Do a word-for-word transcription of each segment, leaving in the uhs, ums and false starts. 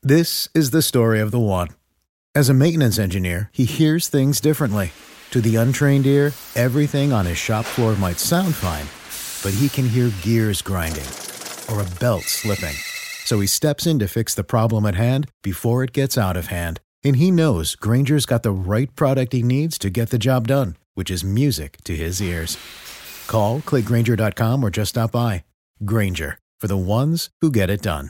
This is the story of the one. As a maintenance engineer, he hears things differently. To the untrained ear, everything on his shop floor might sound fine, but he can hear gears grinding or a belt slipping. So he steps in to fix the problem at hand before it gets out of hand. And he knows Grainger's got the right product he needs to get the job done, which is music to his ears. Call, click Grainger dot com, or just stop by. Grainger, for the ones who get it done.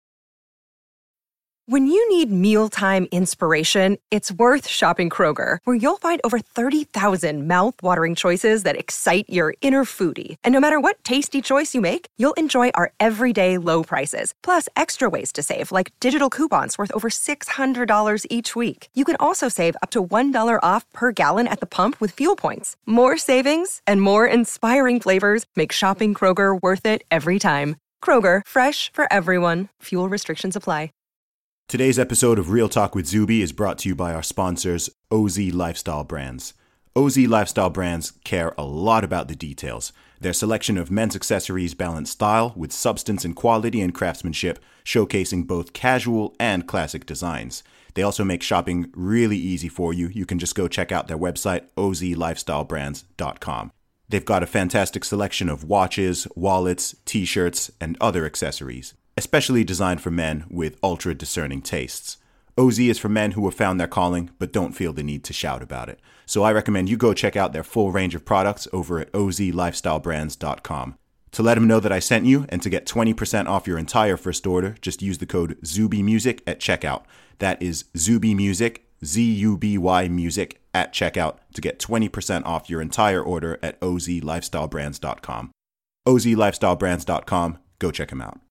When you need mealtime inspiration, it's worth shopping Kroger, where you'll find over thirty thousand mouth-watering choices that excite your inner foodie. And no matter what tasty choice you make, you'll enjoy our everyday low prices, plus extra ways to save, like digital coupons worth over six hundred dollars each week. You can also save up to one dollar off per gallon at the pump with fuel points. More savings and more inspiring flavors make shopping Kroger worth it every time. Kroger, fresh for everyone. Fuel restrictions apply. Today's episode of Real Talk with Zuby is brought to you by our sponsors, O Z Lifestyle Brands. O Z Lifestyle Brands care a lot about the details. Their selection of men's accessories balance style with substance and quality and craftsmanship, showcasing both casual and classic designs. They also make shopping really easy for you. You can just go check out their website, o z lifestyle brands dot com. They've got a fantastic selection of watches, wallets, t-shirts, and other accessories, especially designed for men with ultra-discerning tastes. O Z is for men who have found their calling but don't feel the need to shout about it. So I recommend you go check out their full range of products over at o z lifestyle brands dot com. To let them know that I sent you and to get twenty percent off your entire first order, just use the code ZUBYMUSIC at checkout. That is ZUBYMUSIC, Z U B Y Music, at checkout to get twenty percent off your entire order at o z lifestyle brands dot com. o z lifestyle brands dot com. Go check them out.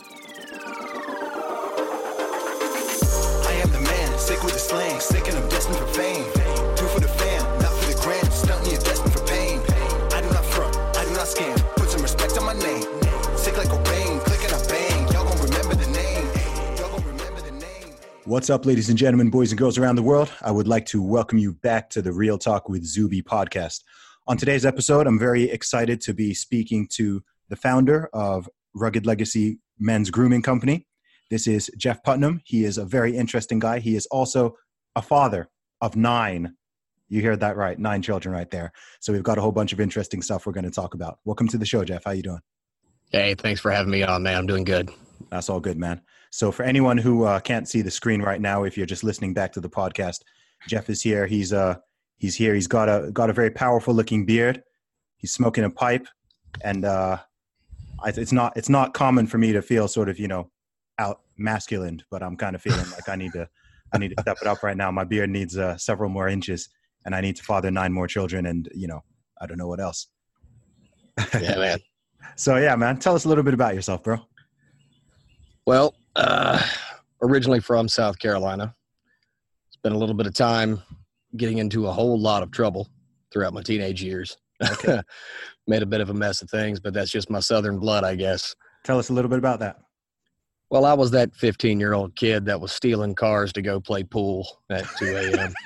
Sick with the slang, sick and I'm destined for fame. Do for the fam, not for the gram. Stunting you destined for pain. I do not front, I do not scam. Put some respect on my name. Sick like a bang, click and I bang. Y'all gon' remember the name. Y'all gon' remember the name. What's up, ladies and gentlemen, boys and girls around the world? I would like to welcome you back to the Real Talk with Zuby podcast. On today's episode, I'm very excited to be speaking to the founder of Rugged Legacy Men's Grooming Company. This is Jeff Putnam. He is a very interesting guy. He is also a father of nine. You heard that right. Nine children right there. So we've got a whole bunch of interesting stuff we're going to talk about. Welcome to the show, Jeff. How you doing? Hey, thanks for having me on, man. I'm doing good. That's all good, man. So for anyone who uh, can't see the screen right now, if you're just listening back to the podcast, Jeff is here. He's uh he's here. He's got a got a very powerful looking beard. He's smoking a pipe, and uh, it's not it's not common for me to feel sort of, you know, out masculine, but I'm kind of feeling like I need to I need to step it up right now. My beard needs uh, several more inches, and I need to father nine more children, and you know, I don't know what else. Yeah, man. So yeah, man, tell us a little bit about yourself, bro. Well, uh, originally from South Carolina. Spent a little bit of time getting into a whole lot of trouble throughout my teenage years. Okay. Made a bit of a mess of things, but that's just my Southern blood, I guess. Tell us a little bit about that. Well, I was that fifteen-year-old kid that was stealing cars to go play pool at two a.m.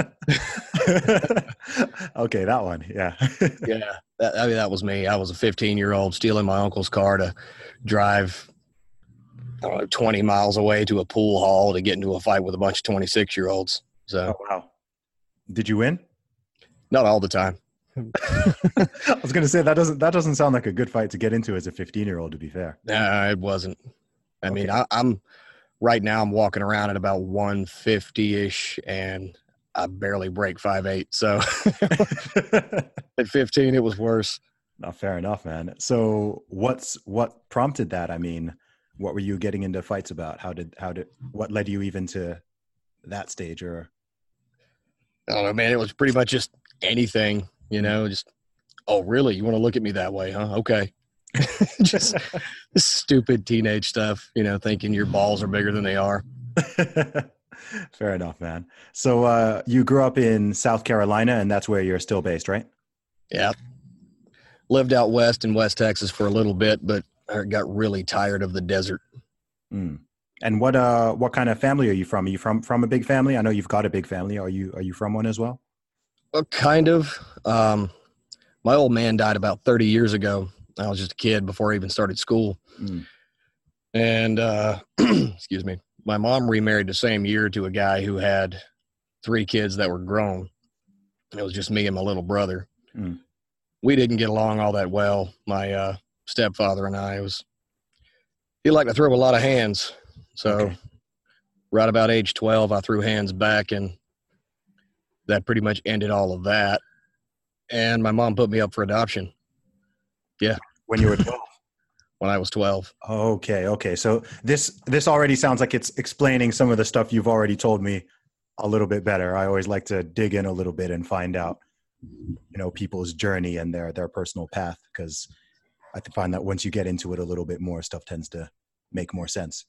Okay, that one, yeah. Yeah, that, I mean, that was me. I was a fifteen-year-old stealing my uncle's car to drive I don't know, twenty miles away to a pool hall to get into a fight with a bunch of twenty-six-year-olds. So, oh, wow. Did you win? Not all the time. I was going to say, that doesn't that doesn't sound like a good fight to get into as a fifteen-year-old, to be fair. No, it wasn't. I Okay. mean, I, I'm right now I'm walking around at about one fifty-ish, and I barely break five eight. So at fifteen, it was worse. No, fair enough, man. So what's what prompted that? I mean, what were you getting into fights about? How did how did what led you even to that stage? Or I don't know, man. It was pretty much just anything, you know. Just oh, really? You want to look at me that way, huh? Okay. Just stupid teenage stuff, you know, thinking your balls are bigger than they are. Fair enough, man. So uh, you grew up in South Carolina, and that's where you're still based, right? Yeah. Lived out west in West Texas for a little bit, but I got really tired of the desert. Mm. And what uh what kind of family are you from? Are you from from a big family? I know you've got a big family. Are you are you from one as well? Well, kind of. Um, my old man died about thirty years ago. I was just a kid before I even started school. Mm. And, uh, excuse me, my mom remarried the same year to a guy who had three kids that were grown. It was just me and my little brother. Mm. We didn't get along all that well. My uh, stepfather and I, it was, he liked to throw a lot of hands. So Okay. right about age twelve, I threw hands back, and that pretty much ended all of that. And my mom put me up for adoption. Yeah. When you were twelve. When I was twelve. Okay. Okay. So this, this already sounds like it's explaining some of the stuff you've already told me a little bit better. I always like to dig in a little bit and find out, you know, people's journey and their, their personal path. Cause I find that once you get into it a little bit more, stuff tends to make more sense.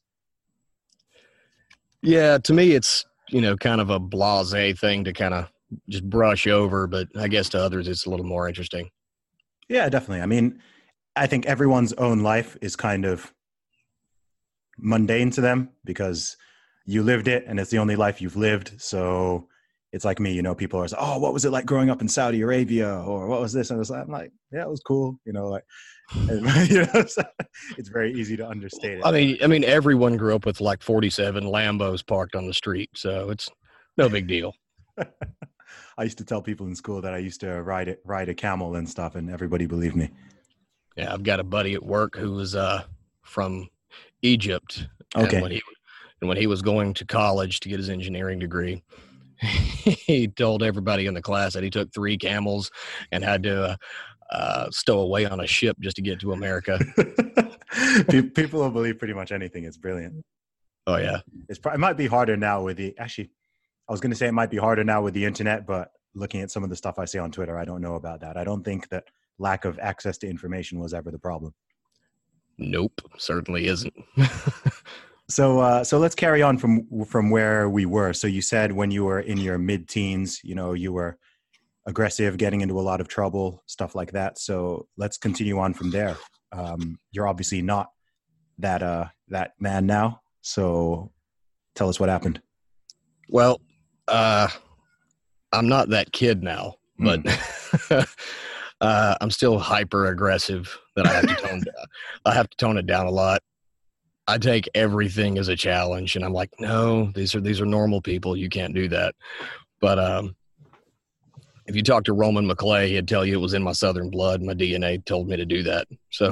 Yeah. To me, it's, you know, kind of a blasé thing to kind of just brush over, but I guess to others, it's a little more interesting. Yeah, definitely. I mean, I think everyone's own life is kind of mundane to them because you lived it and it's the only life you've lived. So it's like me, you know, people are like, oh, what was it like growing up in Saudi Arabia? Or what was this? And I was like, I'm like, yeah, it was cool. You know, like, and, you know, so it's very easy to understate it. I mean, I mean, everyone grew up with like forty-seven Lambos parked on the street. So it's no big deal. I used to tell people in school that I used to ride it, ride a camel and stuff, and everybody believed me. Yeah, I've got a buddy at work who was uh, from Egypt. Okay. And when, he, and when he was going to college to get his engineering degree, he told everybody in the class that he took three camels and had to uh, uh, stow away on a ship just to get to America. People will believe pretty much anything. It's brilliant. Oh, yeah. It's probably, it might be harder now with the, actually, I was going to say it might be harder now with the internet, but looking at some of the stuff I see on Twitter, I don't know about that. I don't think that lack of access to information was ever the problem. Nope, certainly isn't. So, uh, so let's carry on from from where we were. So you said when you were in your mid-teens, you know, you were aggressive, getting into a lot of trouble, stuff like that. So let's continue on from there. Um, you're obviously not that uh, that man now. So tell us what happened. Well, uh, I'm not that kid now, but mm. uh, I'm still hyper aggressive. That I have to tone down. I have to tone it down a lot. I take everything as a challenge, and I'm like, no, these are these are normal people. You can't do that. But um, if you talk to Roman McClay, he'd tell you it was in my Southern blood. My D N A told me to do that. So,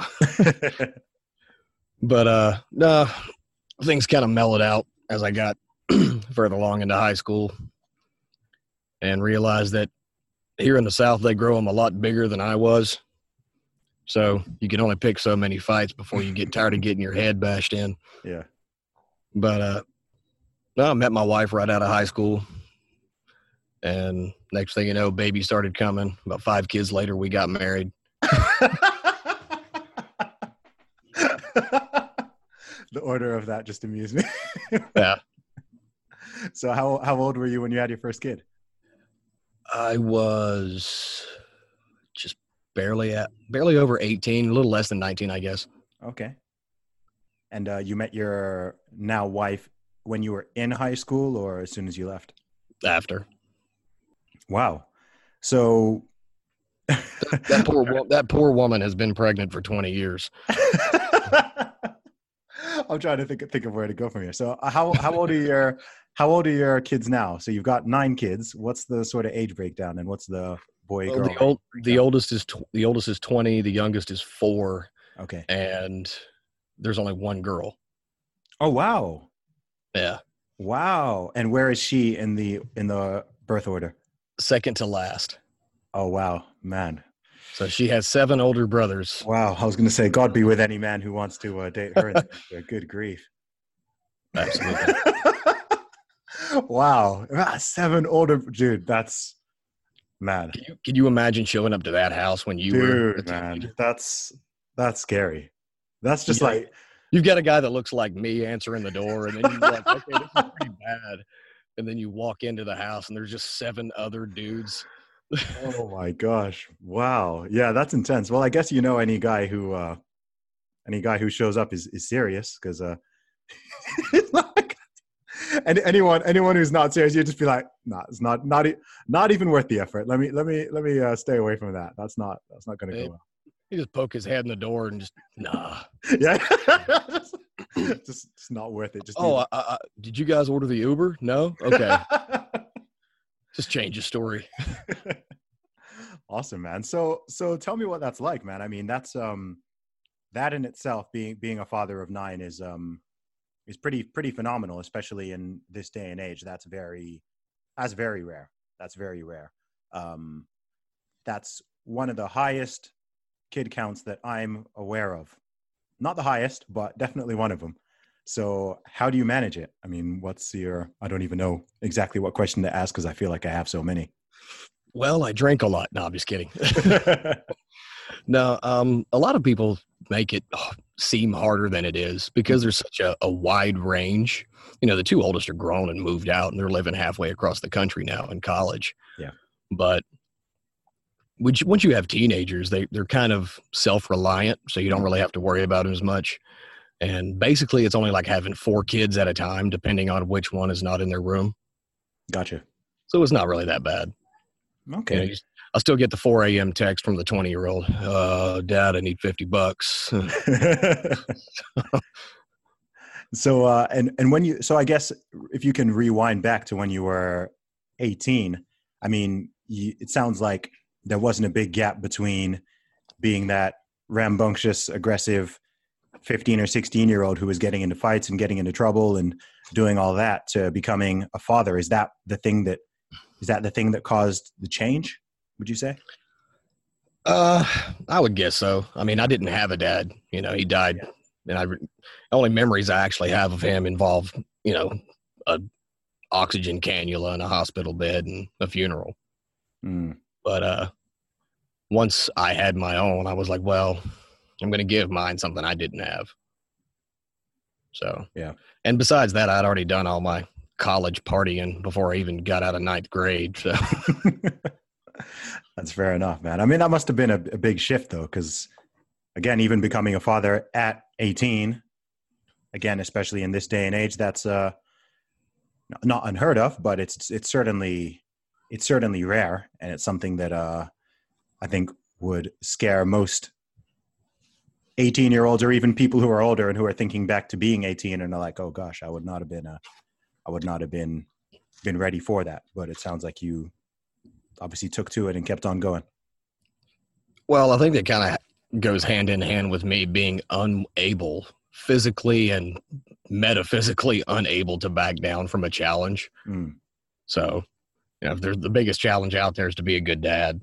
but uh, no, things kind of mellowed out as I got further along into high school, and realized that here in the South they grow them a lot bigger than I was. So you can only pick so many fights before you get tired of getting your head bashed in. Yeah. But uh, no, I met my wife right out of high school. And next thing you know, baby started coming. About five kids later, we got married. The order of that just amused me. Yeah. So how how old were you when you had your first kid? I was just barely at barely over eighteen, a little less than nineteen, I guess. Okay. And uh, you met your now wife when you were in high school or as soon as you left? After. Wow. So that, that poor that poor woman has been pregnant for twenty years. I'm trying to think think of where to go from here. So how how old are your how old are your kids now? So you've got nine kids. What's the sort of age breakdown, and what's the boy well, girl? The old the oldest is tw- the oldest is twenty. The youngest is four. Okay. And there's only one girl. Oh wow. Yeah. Wow. And where is she in the in the birth order? Second to last. Oh wow, man. So she has seven older brothers. Wow. I was going to say, God be with any man who wants to uh, date her. Good grief. Absolutely. Wow. Ah, seven older, dude. That's mad. Can you, can you imagine showing up to that house when you dude, were? Man, that's, that's scary. That's just yeah. like, you've got a guy that looks like me answering the door, and then you're like, okay, this is pretty bad. And then you walk into the house and there's just seven other dudes. Oh my gosh. Wow. Yeah, that's intense. Well, I guess, you know, any guy who, uh, any guy who shows up is, is serious because, uh, it's not like, and anyone, anyone who's not serious, you just be like, nah, it's not, not, not even worth the effort. Let me, let me, let me, uh, stay away from that. That's not, that's not going to go well. He just poke his head in the door and just, nah. Yeah. just it's not worth it. Just oh, I, I, did you guys order the Uber? No? Okay. Just change the story. Awesome, man. So, so tell me what that's like, man. I mean, that's, um, that in itself, being, being a father of nine is, um, is pretty, pretty phenomenal, especially in this day and age. That's very, that's very rare. That's very rare. Um, that's one of the highest kid counts that I'm aware of. Not the highest, but definitely one of them. So how do you manage it? I mean, what's your, I don't even know exactly what question to ask because I feel like I have so many. Well, I drink a lot. No, I'm just kidding. No, um, a lot of people make it seem harder than it is because there's such a, a wide range. You know, the two oldest are grown and moved out, and they're living halfway across the country now in college. Yeah. But once you, once you have teenagers, they, they're kind of self-reliant, so you don't really have to worry about them as much. And basically, it's only like having four kids at a time, depending on which one is not in their room. Gotcha. So it's not really that bad. Okay. You know, you, I'll still get the four a.m. text from the twenty-year-old. Uh, Dad, I need fifty bucks. So, uh, and, and when you, so I guess if you can rewind back to when you were eighteen, I mean, you, it sounds like there wasn't a big gap between being that rambunctious, aggressive fifteen or sixteen year old who was getting into fights and getting into trouble and doing all that to becoming a father. Is that the thing that, is that the thing that caused the change, would you say? Uh, I would guess so. I mean, I didn't have a dad, you know, he died. Yeah. And I, the only memories I actually have of him involve, you know, a oxygen cannula and a hospital bed and a funeral. Mm. But, uh, once I had my own, I was like, well, I'm going to give mine something I didn't have. So, yeah. And besides that, I'd already done all my college partying before I even got out of ninth grade. So that's fair enough, man. I mean, that must have been a, a big shift though. Cause again, even becoming a father at eighteen, again, especially in this day and age, that's, uh, not unheard of, but it's, it's certainly, it's certainly rare. And it's something that, uh, I think would scare most eighteen year olds or even people who are older and who are thinking back to being eighteen and are like, oh gosh, I would not have been, uh, I would not have been, been ready for that. But it sounds like you obviously took to it and kept on going. Well, I think that kind of goes hand in hand with me being unable, physically and metaphysically unable to back down from a challenge. Mm. So, you know, if there's the biggest challenge out there is to be a good dad.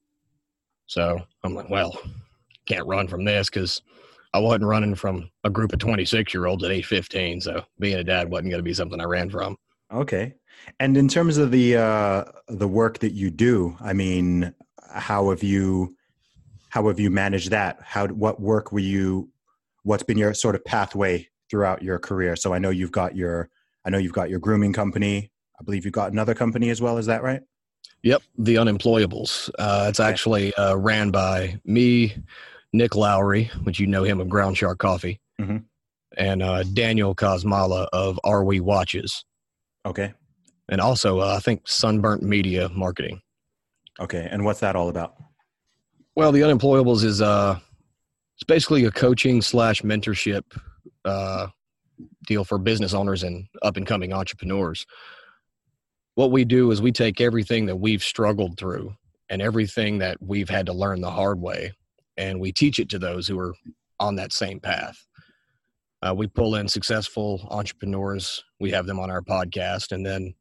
So I'm like, well, can't run from this because I wasn't running from a group of twenty-six year olds at age fifteen. So being a dad wasn't going to be something I ran from. Okay. And in terms of the, uh, the work that you do, I mean, how have you, how have you managed that? How, what work were you, what's been your sort of pathway throughout your career? So I know you've got your, I know you've got your grooming company. I believe you've got another company as well. Is that right? Yep. The Unemployables. Uh, it's okay. actually uh, ran by me, Nick Lowry, which you know him of Ground Shark Coffee, mm-hmm. and uh, Daniel Kosmala of Are We Watches. Okay. And also, uh, I think Sunburnt Media Marketing. Okay. And what's that all about? Well, the Unemployables is uh, it's basically a coaching slash mentorship uh, deal for business owners and up and coming entrepreneurs. What we do is we take everything that we've struggled through and everything that we've had to learn the hard way, and we teach it to those who are on that same path. Uh, we pull in successful entrepreneurs. We have them on our podcast, and then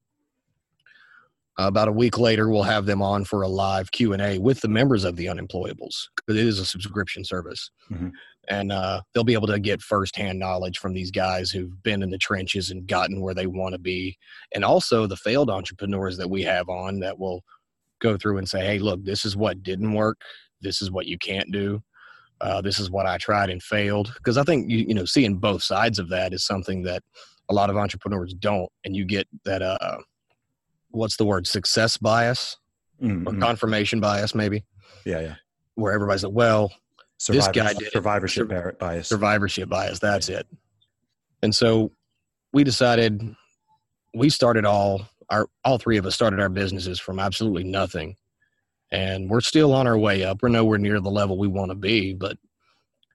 uh, about a week later, we'll have them on for a live Q and A with the members of the Unemployables, because it is a subscription service. Mm-hmm. And uh, they'll be able to get firsthand knowledge from these guys who've been in the trenches and gotten where they want to be. And also the failed entrepreneurs that we have on that will go through and say, hey, look, this is what didn't work. This is what you can't do. Uh, this is what I tried and failed. Because I think, you, you know, seeing both sides of that is something that a lot of entrepreneurs don't. And you get that, uh, what's the word, success bias mm-hmm. or confirmation bias, maybe. Yeah, yeah. Where everybody's like, well, Survivor, this guy did survivorship Sur- bias. Survivorship bias. That's it. And so we decided we started all our, all three of us started our businesses from absolutely nothing. And we're still on our way up. We're nowhere near the level we want to be, but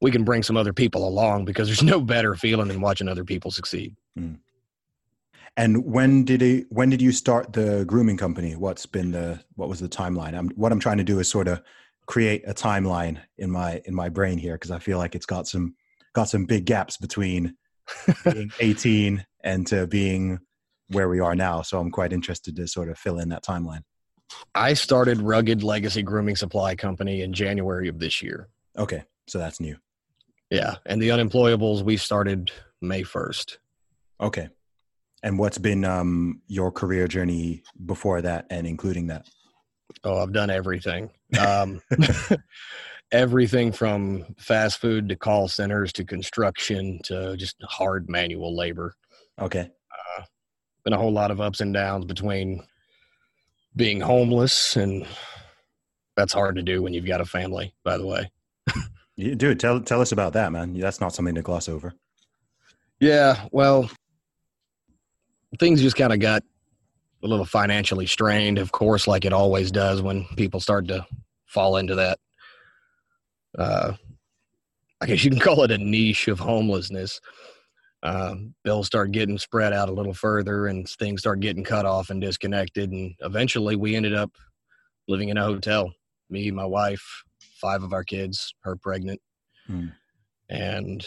we can bring some other people along, because there's no better feeling than watching other people succeed. Mm. And when did it, when did you start the grooming company? What's been the, what was the timeline? I'm, what I'm trying to do is sort of create a timeline in my, in my brain here. Cause I feel like it's got some, got some big gaps between being eighteen and to being where we are now. So I'm quite interested to sort of fill in that timeline. I started Rugged Legacy Grooming Supply Company in January of this year. Okay. So that's new. Yeah. And the Unemployables, we started May first. Okay. And what's been um, your career journey before that and including that? Oh, I've done everything. Um, everything from fast food to call centers to construction to just hard manual labor. Okay. Uh, been a whole lot of ups and downs between being homeless, and that's hard to do when you've got a family, by the way. You, dude, tell tell us about that, man. That's not something to gloss over. Yeah, well, things just kind of got a little financially strained, of course, like it always does when people start to fall into that. Uh, I guess you can call it a niche of homelessness. Uh, bills start getting spread out a little further, and things start getting cut off and disconnected. And eventually we ended up living in a hotel. Me, my wife, five of our kids, her pregnant. Hmm. And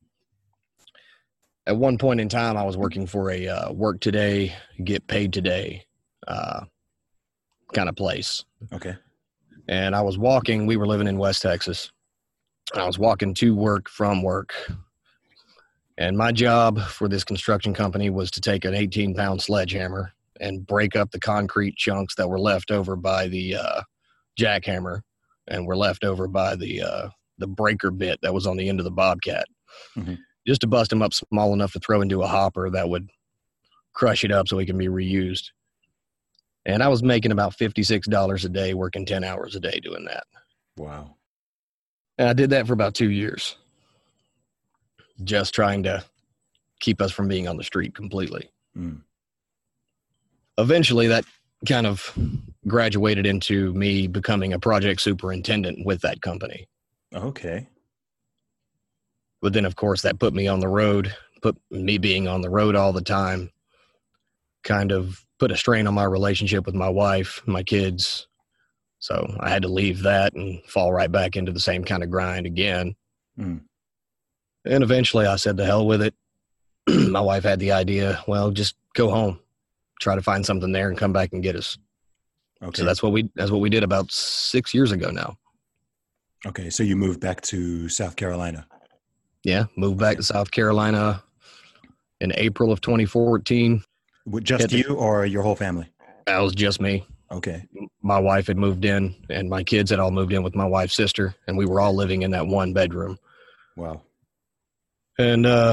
at one point in time, I was working for a uh, work today, get paid today uh, kind of place. Okay. And I was walking, we were living in West Texas. I was walking to work from work. And my job for this construction company was to take an eighteen pound sledgehammer and break up the concrete chunks that were left over by the uh, jackhammer and were left over by the uh, the breaker bit that was on the end of the Bobcat. Mm-hmm. Just to bust them up small enough to throw into a hopper that would crush it up so it can be reused. And I was making about fifty-six dollars a day, working ten hours a day doing that. Wow. And I did that for about two years, just trying to keep us from being on the street completely. Mm. Eventually, that kind of graduated into me becoming a project superintendent with that company. Okay. But then, of course, that put me on the road, put me being on the road all the time, kind of put a strain on my relationship with my wife, my kids. So I had to leave that and fall right back into the same kind of grind again. Mm. And eventually I said, to hell with it. My wife had the idea, well, just go home, try to find something there and come back and get us. Okay. So that's what we, that's what we did about six years ago now. Okay. So you moved back to South Carolina. Yeah. Moved back to South Carolina in April of twenty fourteen. With just you or your whole family? That was just me. Okay. My wife had moved in and my kids had all moved in with my wife's sister, and we were all living in that one bedroom. Wow. And uh,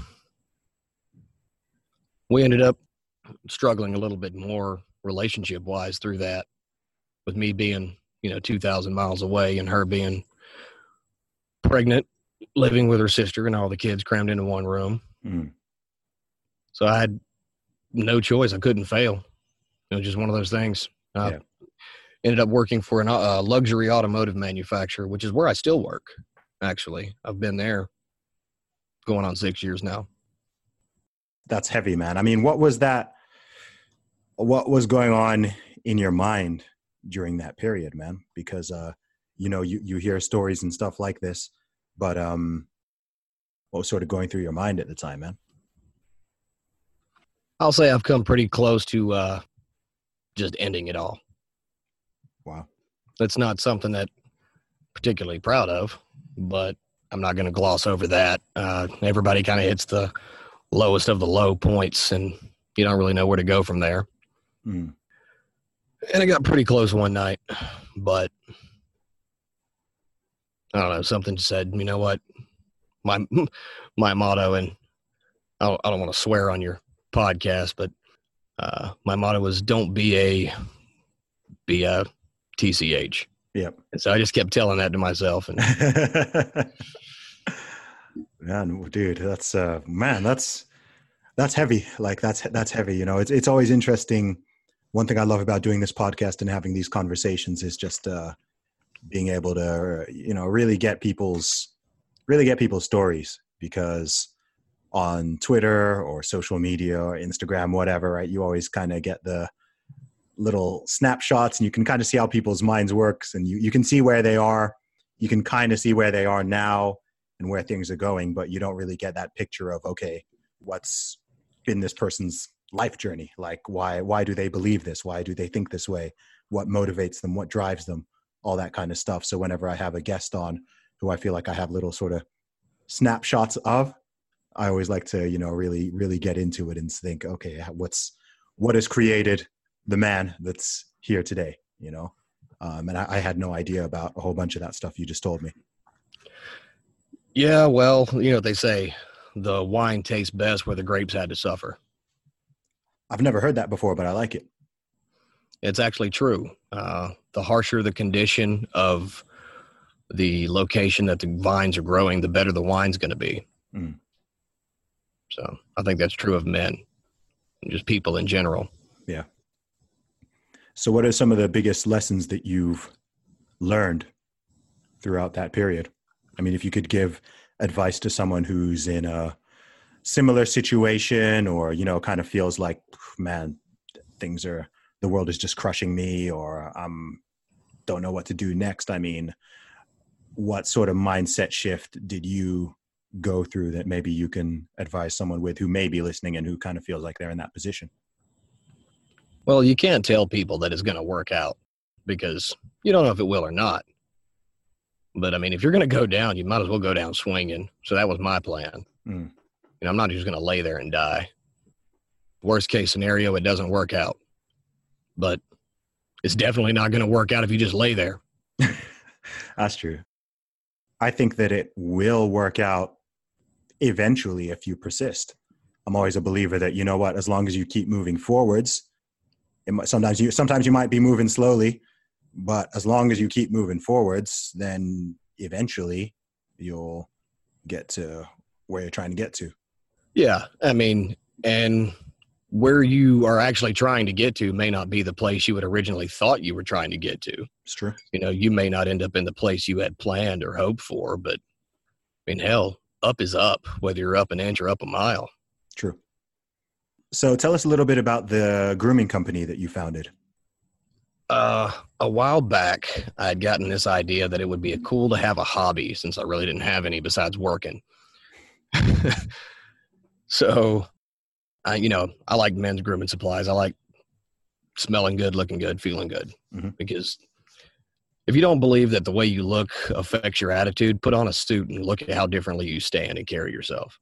we ended up struggling a little bit more relationship wise through that, with me being, you know, two thousand miles away and her being pregnant, living with her sister and all the kids crammed into one room. Mm. So I had no choice. I couldn't fail. It was just one of those things. Uh, yeah. Ended up working for a uh, luxury automotive manufacturer, which is where I still work, actually. I've been there going on six years now. That's heavy, man. I mean, what was that? What was going on in your mind during that period, man? Because, uh, you know, you, you hear stories and stuff like this, but um, what was sort of going through your mind at the time, man? I'll say I've come pretty close to uh, just ending it all. Wow. That's not something that I'm particularly proud of, but I'm not going to gloss over that. Uh, everybody kind of hits the lowest of the low points, and you don't really know where to go from there. Mm. And I got pretty close one night, but I don't know, something said, you know what, my my motto, and I don't, I don't want to swear on your podcast, but uh, my motto was don't be a, be a T C H. Yep. And so I just kept telling that to myself. And man, dude, that's, uh, man, that's, that's heavy. Like that's, that's heavy. You know, it's, it's always interesting. One thing I love about doing this podcast and having these conversations is just, uh, being able to, you know, really get people's really get people's stories, because on Twitter or social media or Instagram, whatever, right, you always kind of get the little snapshots and you can kind of see how people's minds works, and you, you can see where they are. You can kind of see where they are now and where things are going, but you don't really get that picture of, okay, what's been this person's life journey? Like, why, why do they believe this? Why do they think this way? What motivates them? What drives them? All that kind of stuff. So whenever I have a guest on who I feel like I have little sort of snapshots of, I always like to, you know, really, really get into it and think, okay, what's, what has created the man that's here today, you know? Um, and I, I had no idea about a whole bunch of that stuff you just told me. Yeah, well, you know what they say, the wine tastes best where the grapes had to suffer. I've never heard that before, but I like it. It's actually true. Uh, the harsher the condition of the location that the vines are growing, the better the wine's going to be. Mm. So I think that's true of men, just people in general. Yeah. So what are some of the biggest lessons that you've learned throughout that period? I mean, if you could give advice to someone who's in a similar situation, or, you know, kind of feels like, man, things are, the world is just crushing me, or um, don't know what to do next. I mean, what sort of mindset shift did you go through that maybe you can advise someone with who may be listening and who kind of feels like they're in that position? Well, you can't tell people that it's going to work out because you don't know if it will or not. But, I mean, if you're going to go down, you might as well go down swinging. So that was my plan. Mm. You know, I'm not just going to lay there and die. Worst case scenario, it doesn't work out. But it's definitely not going to work out if you just lay there. That's true. I think that it will work out eventually if you persist. I'm always a believer that, you know what, as long as you keep moving forwards, it might, sometimes you sometimes you might be moving slowly, but as long as you keep moving forwards, then eventually you'll get to where you're trying to get to. Yeah, I mean, and where you are actually trying to get to may not be the place you had originally thought you were trying to get to. It's true. You know, you may not end up in the place you had planned or hoped for, but I mean, hell, up is up, whether you're up an inch or up a mile. True. So tell us a little bit about the grooming company that you founded. Uh, a while back, I had gotten this idea that it would be cool to have a hobby since I really didn't have any besides working. So, I, you know, I like men's grooming supplies. I like smelling good, looking good, feeling good. Mm-hmm. Because if you don't believe that the way you look affects your attitude, put on a suit and look at how differently you stand and carry yourself.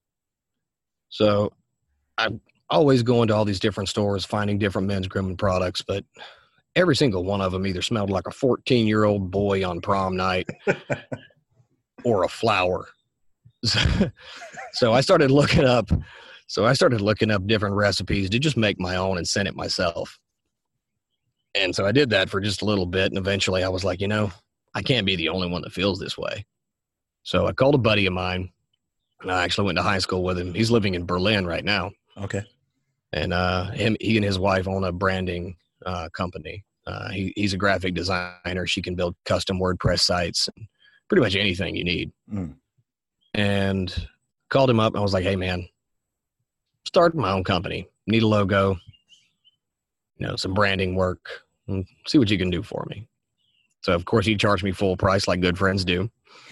So I'm always going to all these different stores, finding different men's grooming products, but every single one of them either smelled like a fourteen-year-old boy on prom night or a flower. So, so I started looking up, so I started looking up different recipes to just make my own and send it myself. And so I did that for just a little bit, and eventually I was like, you know, I can't be the only one that feels this way. So I called a buddy of mine, and I actually went to high school with him. He's living in Berlin right now. Okay. And uh, him, he and his wife own a branding uh, company. Uh, he, he's a graphic designer. She can build custom WordPress sites, and pretty much anything you need. Mm. And called him up. And I was like, hey, man, start my own company. Need a logo, you know, some branding work, and see what you can do for me. So, of course, he charged me full price like good friends do.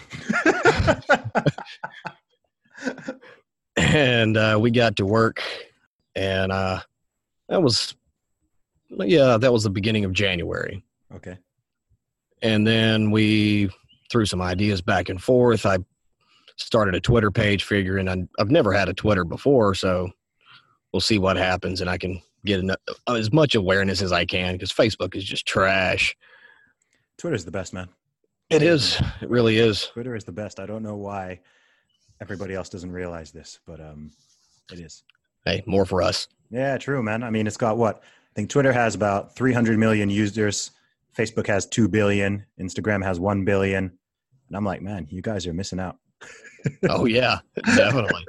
And uh, we got to work, and uh, that was, yeah, that was the beginning of January. Okay. And then we threw some ideas back and forth. I started a Twitter page figuring I, I've never had a Twitter before, so we'll see what happens, and I can get enough, as much awareness as I can, because Facebook is just trash. Twitter's the best, man. It is. It really is. Twitter is the best. I don't know why everybody else doesn't realize this, but um, it is. Hey, more for us. Yeah, true, man. I mean, it's got what? I think Twitter has about three hundred million users. Facebook has two billion. Instagram has one billion. And I'm like, man, you guys are missing out. Oh, yeah, definitely.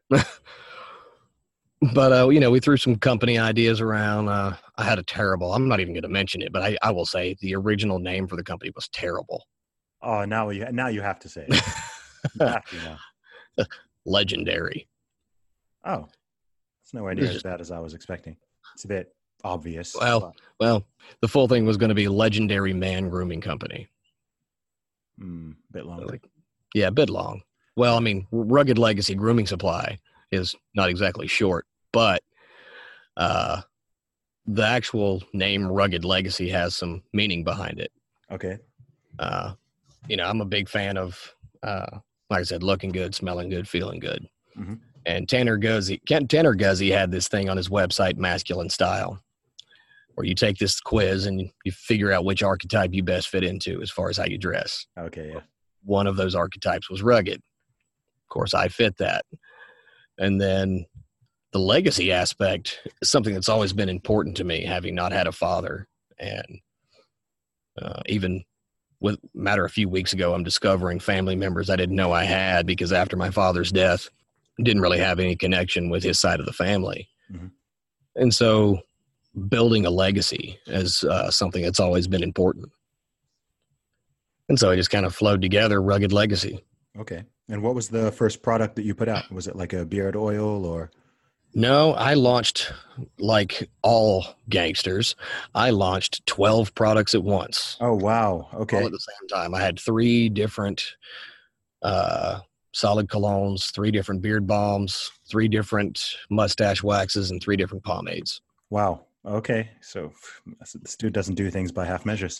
But, uh, you know, we threw some company ideas around. Uh, I had a terrible, I'm not even going to mention it, but I, I will say the original name for the company was terrible. Oh, now you now you have to say it. You have to now. Legendary. Oh, it's nowhere near It's as just- bad as I was expecting. It's a bit obvious. Well, but, well, the full thing was going to be Legendary Man Grooming Company. mm, a bit long. Like, yeah, a bit long. Well, I mean, Rugged Legacy Grooming Supply is not exactly short, but uh, the actual name Rugged Legacy has some meaning behind it. Okay. Uh, you know, I'm a big fan of, uh, like I said, looking good, smelling good, feeling good. Mhm. And Tanner Guzzi, Ken- Tanner Guzzi had this thing on his website, Masculine Style, where you take this quiz and you figure out which archetype you best fit into as far as how you dress. Okay. Yeah. One of those archetypes was rugged. Of course, I fit that. And then the legacy aspect is something that's always been important to me, having not had a father. And uh, even with matter a few weeks ago, I'm discovering family members I didn't know I had because after my father's death, didn't really have any connection with his side of the family. Mhm. And so building a legacy is uh, something that's always been important. And so it just kind of flowed together, Rugged Legacy. Okay. And what was the first product that you put out? Was it like a beard oil or? No, I launched, like all gangsters, I launched twelve products at once. Oh, wow. All Okay. at the same time. I had three different uh, solid colognes, three different beard balms, three different mustache waxes, and three different pomades. Wow. Okay. So this dude doesn't do things by half measures.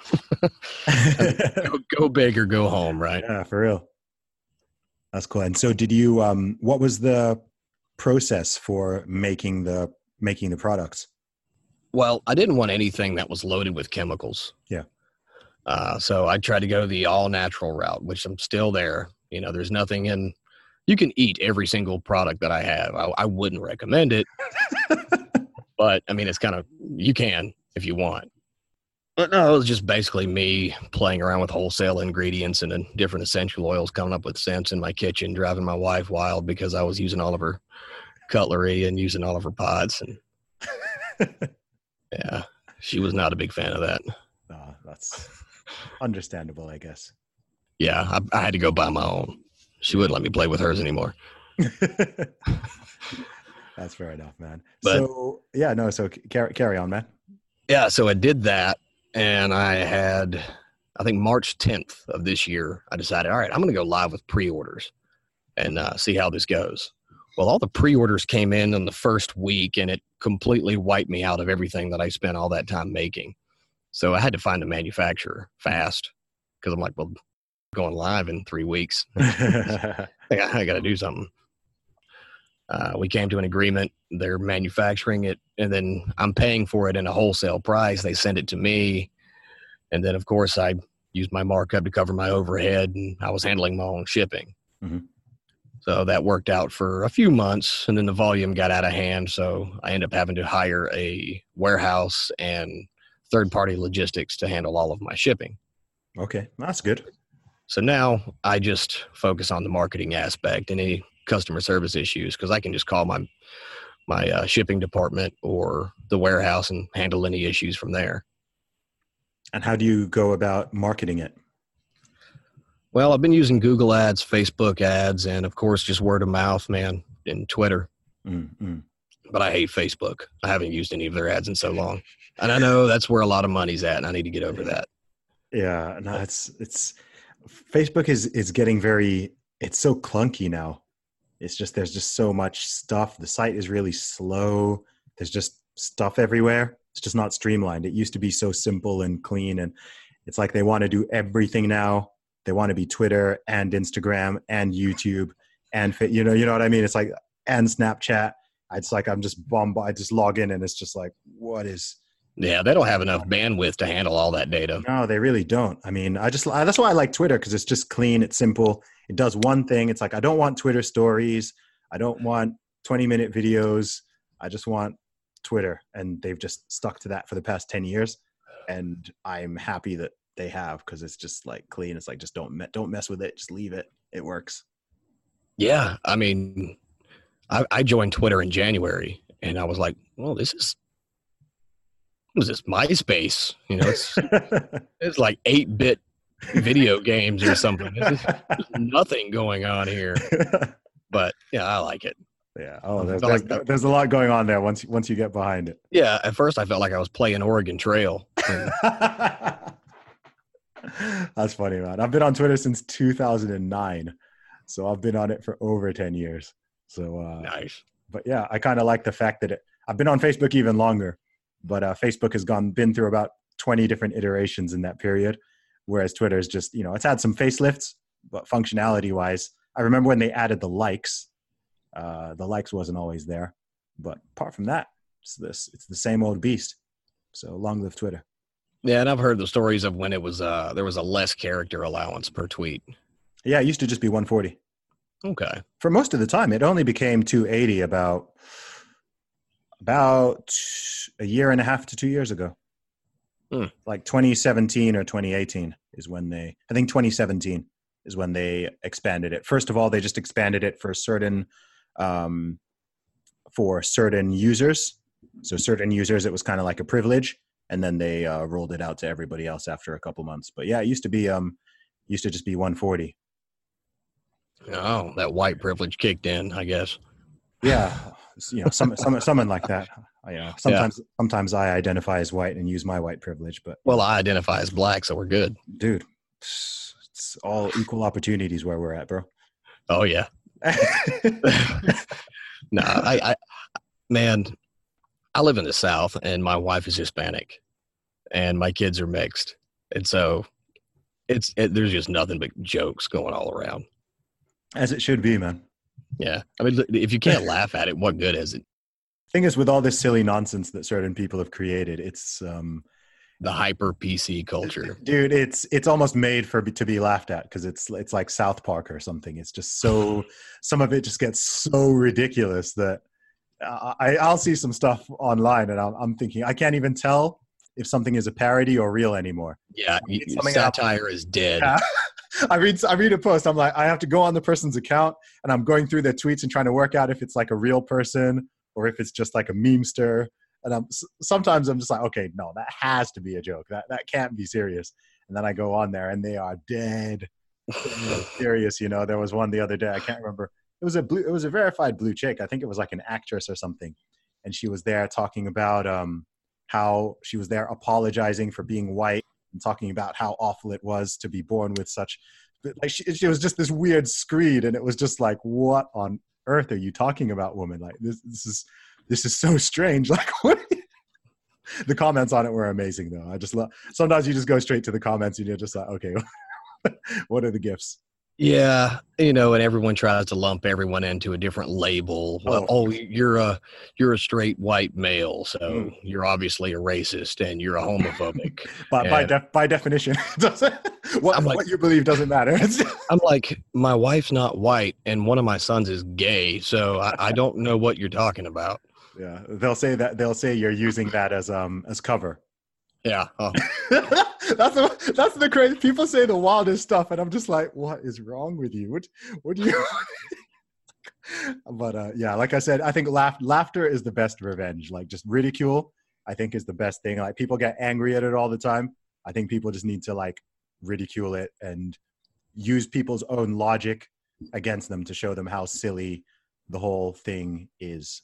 go, go big or go home, right? Yeah, for real. That's cool. And so did you, um, what was the process for making the, making the products? Well, I didn't want anything that was loaded with chemicals. Yeah. Uh, so I tried to go the all natural route, which I'm still there. You know, there's nothing in, you can eat every single product that I have. I, I wouldn't recommend it, but I mean, it's kind of, you can if you want. But no, it was just basically me playing around with wholesale ingredients and then different essential oils, coming up with scents in my kitchen, driving my wife wild because I was using all of her cutlery and using all of her pots. And yeah, she was not a big fan of that. Uh, that's understandable, I guess. Yeah, I, I had to go buy my own. She wouldn't let me play with hers anymore. That's fair enough, man. But- so yeah, no, so carry, carry on, man. Yeah, so I did that. And I had, I think March tenth of this year, I decided, all right, I'm going to go live with pre-orders and uh, see how this goes. Well, all the pre-orders came in in the first week, and it completely wiped me out of everything that I spent all that time making. So I had to find a manufacturer fast because I'm like, well, going live in three weeks. I got, I got to do something. Uh, we came to an agreement. They're manufacturing it, and then I'm paying for it in a wholesale price. They send it to me. And then, of course, I used my markup to cover my overhead, and I was handling my own shipping. Mhm. So that worked out for a few months, and then the volume got out of hand. So I ended up having to hire a warehouse and third-party logistics to handle all of my shipping. Okay, that's good. So now I just focus on the marketing aspect and any customer service issues because I can just call my my uh, shipping department or the warehouse and handle any issues from there. And how do you go about marketing it? Well, I've been using Google ads, Facebook ads, and of course just word of mouth, man, and Twitter. Mm-hmm. But I hate Facebook. I haven't used any of their ads in so long. And I know that's where a lot of money's at, and I need to get over that. Yeah, no, it's it's Facebook is is getting very, it's so clunky now. It's just, there's just so much stuff. The site is really slow. There's just stuff everywhere. It's just not streamlined. It used to be so simple and clean, and it's like they want to do everything now. They want to be Twitter and Instagram and YouTube and you know, you know what I mean? It's like, and Snapchat. It's like, I'm just bomb. I just log in and it's just like, what is, Yeah, they don't have enough bandwidth to handle all that data. no, they really don't. I mean, I just, I, that's why I like Twitter. Cause it's just clean. It's simple. It does one thing. It's like, I don't want Twitter stories. I don't want twenty minute videos. I just want Twitter. And they've just stuck to that for the past ten years. And I'm happy that they have, cause it's just like clean. It's like, just don't, me- don't mess with it. Just leave it. It works. Yeah, I mean, I, I joined Twitter in January, and I was like, well, this is, what is this, MySpace? You know, it's it's like eight-bit video games or something. There's nothing going on here. But yeah, I like it. Yeah. Oh, there's, like there's, there's a lot going on there once once you get behind it. Yeah. At first, I felt like I was playing Oregon Trail. That's funny, man. I've been on Twitter since two thousand nine, so I've been on it for over ten years. So uh, nice. But yeah, I kind of like the fact that it, I've been on Facebook even longer, but uh, Facebook has gone been through about twenty different iterations in that period, whereas Twitter is just, you know, it's had some facelifts, but functionality wise, I remember when they added the likes, uh, the likes wasn't always there, but apart from that, it's this, it's the same old beast. So long live Twitter. Yeah, and I've heard the stories of when it was uh there was a less character allowance per tweet. Yeah, it used to just be one forty. Okay. For most of the time, it only became two eighty about about a year and a half to two years ago. Hmm. Like twenty seventeen or twenty eighteen is when they, I think twenty seventeen is when they expanded it. First of all, they just expanded it for certain, um, for certain users. So certain users, it was kind of like a privilege. And then they uh, rolled it out to everybody else after a couple months. But yeah, it used to be, um, used to just be one forty. Oh, that white privilege kicked in, I guess. Yeah, you know, some, some, someone like that. I, you know, sometimes, yeah. sometimes I identify as white and use my white privilege. But well, I identify as black, so we're good, dude. It's all equal opportunities where we're at, bro. Oh yeah. No, I, I, man, I live in the South, and my wife is Hispanic, and my kids are mixed, and so it's it, there's just nothing but jokes going all around. As it should be, man. Yeah. I mean, if you can't laugh at it, what good is it? Thing is, with all this silly nonsense that certain people have created, it's um, the hyper P C culture, dude. It's it's almost made for to be laughed at because it's it's like South Park or something. It's just so some of it just gets so ridiculous that uh, I I'll see some stuff online and I'm, I'm thinking I can't even tell if something is a parody or real anymore. Yeah, satire is dead. Yeah. I read I read a post. I'm like, I have to go on the person's account and I'm going through their tweets and trying to work out if it's like a real person or if it's just like a memester. And I'm sometimes I'm just like, okay, no, that has to be a joke. That that can't be serious. And then I go on there and they are dead serious. You know, there was one the other day. I can't remember. It was a blue. It was a verified blue chick. I think it was like an actress or something. And she was there talking about um, how she was there apologizing for being white. And talking about how awful it was to be born with such, like she, she was just this weird screed, and it was just like, what on earth are you talking about, woman? Like this, this is, this is so strange. Like what? The comments on it were amazing, though. I just love. Sometimes you just go straight to the comments, and you're just like, okay, what are the gifts? Yeah, you know, and everyone tries to lump everyone into a different label. Well, oh, oh you're a you're a straight white male, so mm. you're obviously a racist and you're a homophobic. by and by, def, by definition, doesn't what, like, what you believe doesn't matter. I'm like, my wife's not white, and one of my sons is gay, so I, I don't know what you're talking about. Yeah, they'll say that they'll say you're using that as um as cover. Yeah. Oh. that's the that's the crazy. People say the wildest stuff, and I'm just like, what is wrong with you? What what do you? But uh, yeah, like I said, I think laugh, laughter is the best revenge. Like just ridicule, I think is the best thing. Like people get angry at it all the time. I think people just need to like ridicule it and use people's own logic against them to show them how silly the whole thing is.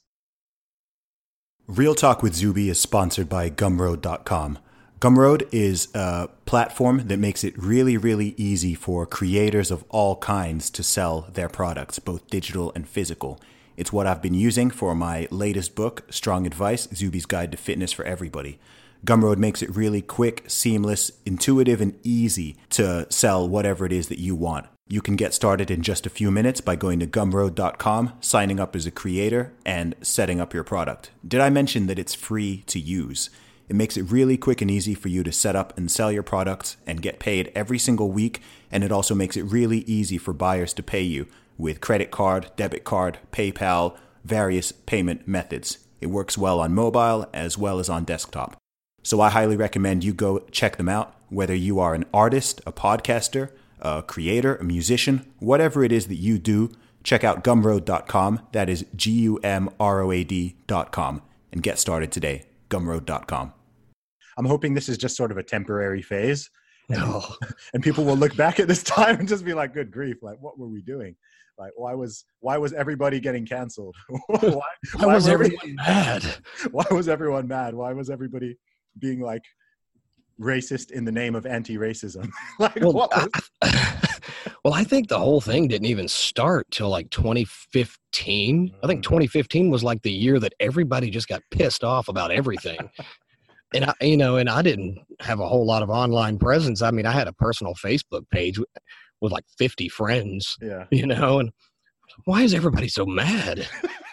Real Talk with Zuby is sponsored by Gumroad dot com. Gumroad is a platform that makes it really, really easy for creators of all kinds to sell their products, both digital and physical. It's what I've been using for my latest book, Strong Advice, Zuby's Guide to Fitness for Everybody. Gumroad makes it really quick, seamless, intuitive, and easy to sell whatever it is that you want. You can get started in just a few minutes by going to Gumroad dot com, signing up as a creator, and setting up your product. Did I mention that it's free to use? It makes it really quick and easy for you to set up and sell your products and get paid every single week, and it also makes it really easy for buyers to pay you with credit card, debit card, PayPal, various payment methods. It works well on mobile as well as on desktop. So I highly recommend you go check them out, whether you are an artist, a podcaster, a creator, a musician, whatever it is that you do, check out Gumroad dot com. That is G U M R O A D dot com, and get started today. Gumroad dot com. I'm hoping this is just sort of a temporary phase No. And people will look back at this time and just be like, good grief, like, what were we doing? Like, why was why was everybody getting canceled? why, Why, why was were everyone we- mad? Why was everyone mad? Why was everybody being like racist in the name of anti-racism? Like, Well, what was- I, well, I think the whole thing didn't even start till like twenty fifteen. I think Mm. twenty fifteen was like the year that everybody just got pissed off about everything. And I, you know, and I didn't have a whole lot of online presence. I mean, I had a personal Facebook page with, with like fifty friends, yeah. you know, and why is everybody so mad?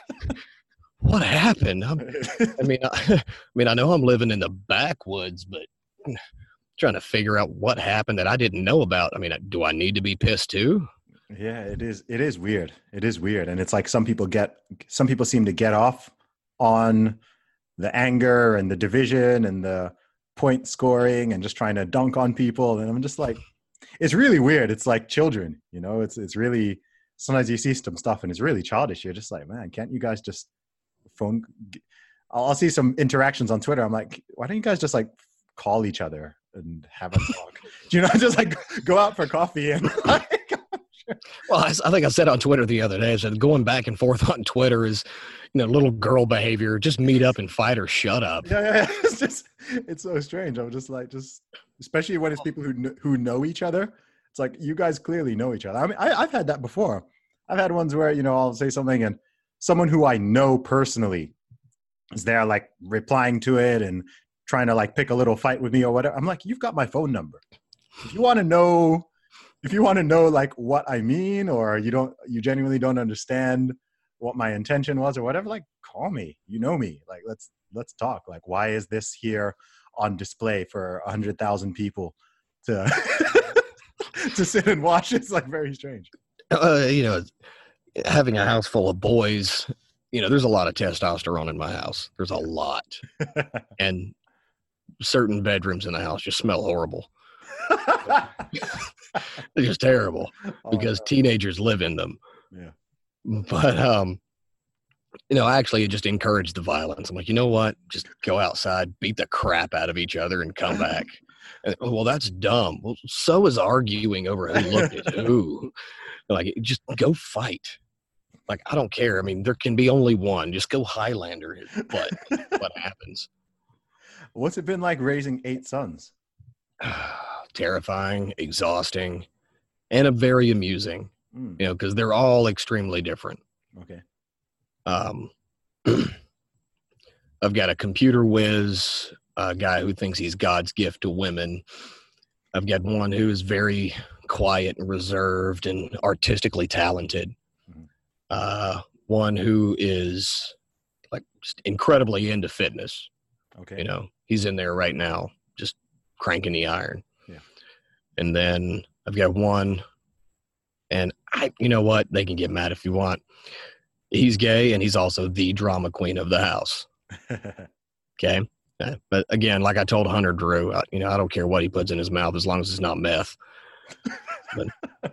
What happened? I'm, I mean, I, I mean, I know I'm living in the backwoods, but trying to figure out what happened that I didn't know about. I mean, do I need to be pissed too? Yeah, it is. It is weird. It is weird. And it's like some people get, some people seem to get off on the anger and the division and the point scoring and just trying to dunk on people. And I'm just like, it's really weird. It's like children, you know, it's, it's really, sometimes you see some stuff and it's really childish. You're just like, man, can't you guys just phone? I'll, I'll see some interactions on Twitter. I'm like, why don't you guys just like call each other and have a talk? Do you know, just like go out for coffee and like, Well, I, I think I said on Twitter the other day, I said going back and forth on Twitter is, you know, little girl behavior. Just meet up and fight or shut up. yeah, yeah, yeah. It's just, it's so strange. I'm just like, just, especially when it's people who, kn- who know each other. It's like, you guys clearly know each other. I mean, I, I've had that before. I've had ones where, you know, I'll say something and someone who I know personally is there like replying to it and trying to like pick a little fight with me or whatever. I'm like, you've got my phone number. If you want to know, if you want to know like what I mean, or you don't, you genuinely don't understand what my intention was or whatever, like call me, you know me, like, let's, let's talk. Like, why is this here on display for a hundred thousand people to, to sit and watch? It's like very strange. Uh, you know, having a house full of boys, you know, there's a lot of testosterone in my house. There's a lot. And certain bedrooms in the house just smell horrible. They're just terrible because Oh, teenagers live in them. yeah. But, um, you know, actually it just encouraged the violence. I'm like, you know what? Just go outside, beat the crap out of each other and come back. And, oh, well, that's dumb. Well, so is arguing over who looked at who. Like, just go fight. Like, I don't care. I mean, there can be only one. Just go Highlander. But what happens? What's it been like raising eight sons? Terrifying, exhausting, and a very amusing, Mm, you know, because they're all extremely different. okay. Um, I've got a computer whiz, a guy who thinks he's God's gift to women. I've got one who is very quiet and reserved and artistically talented. Mhm. Uh, one who is like just incredibly into fitness. Okay. You know, he's in there right now, just cranking the iron. Yeah. And then I've got one, and I, you know what? They can get mad if you want. He's gay, and he's also the drama queen of the house. Okay. Uh, But again, like I told Hunter Drew, I, you know, I don't care what he puts in his mouth as long as it's not meth. But,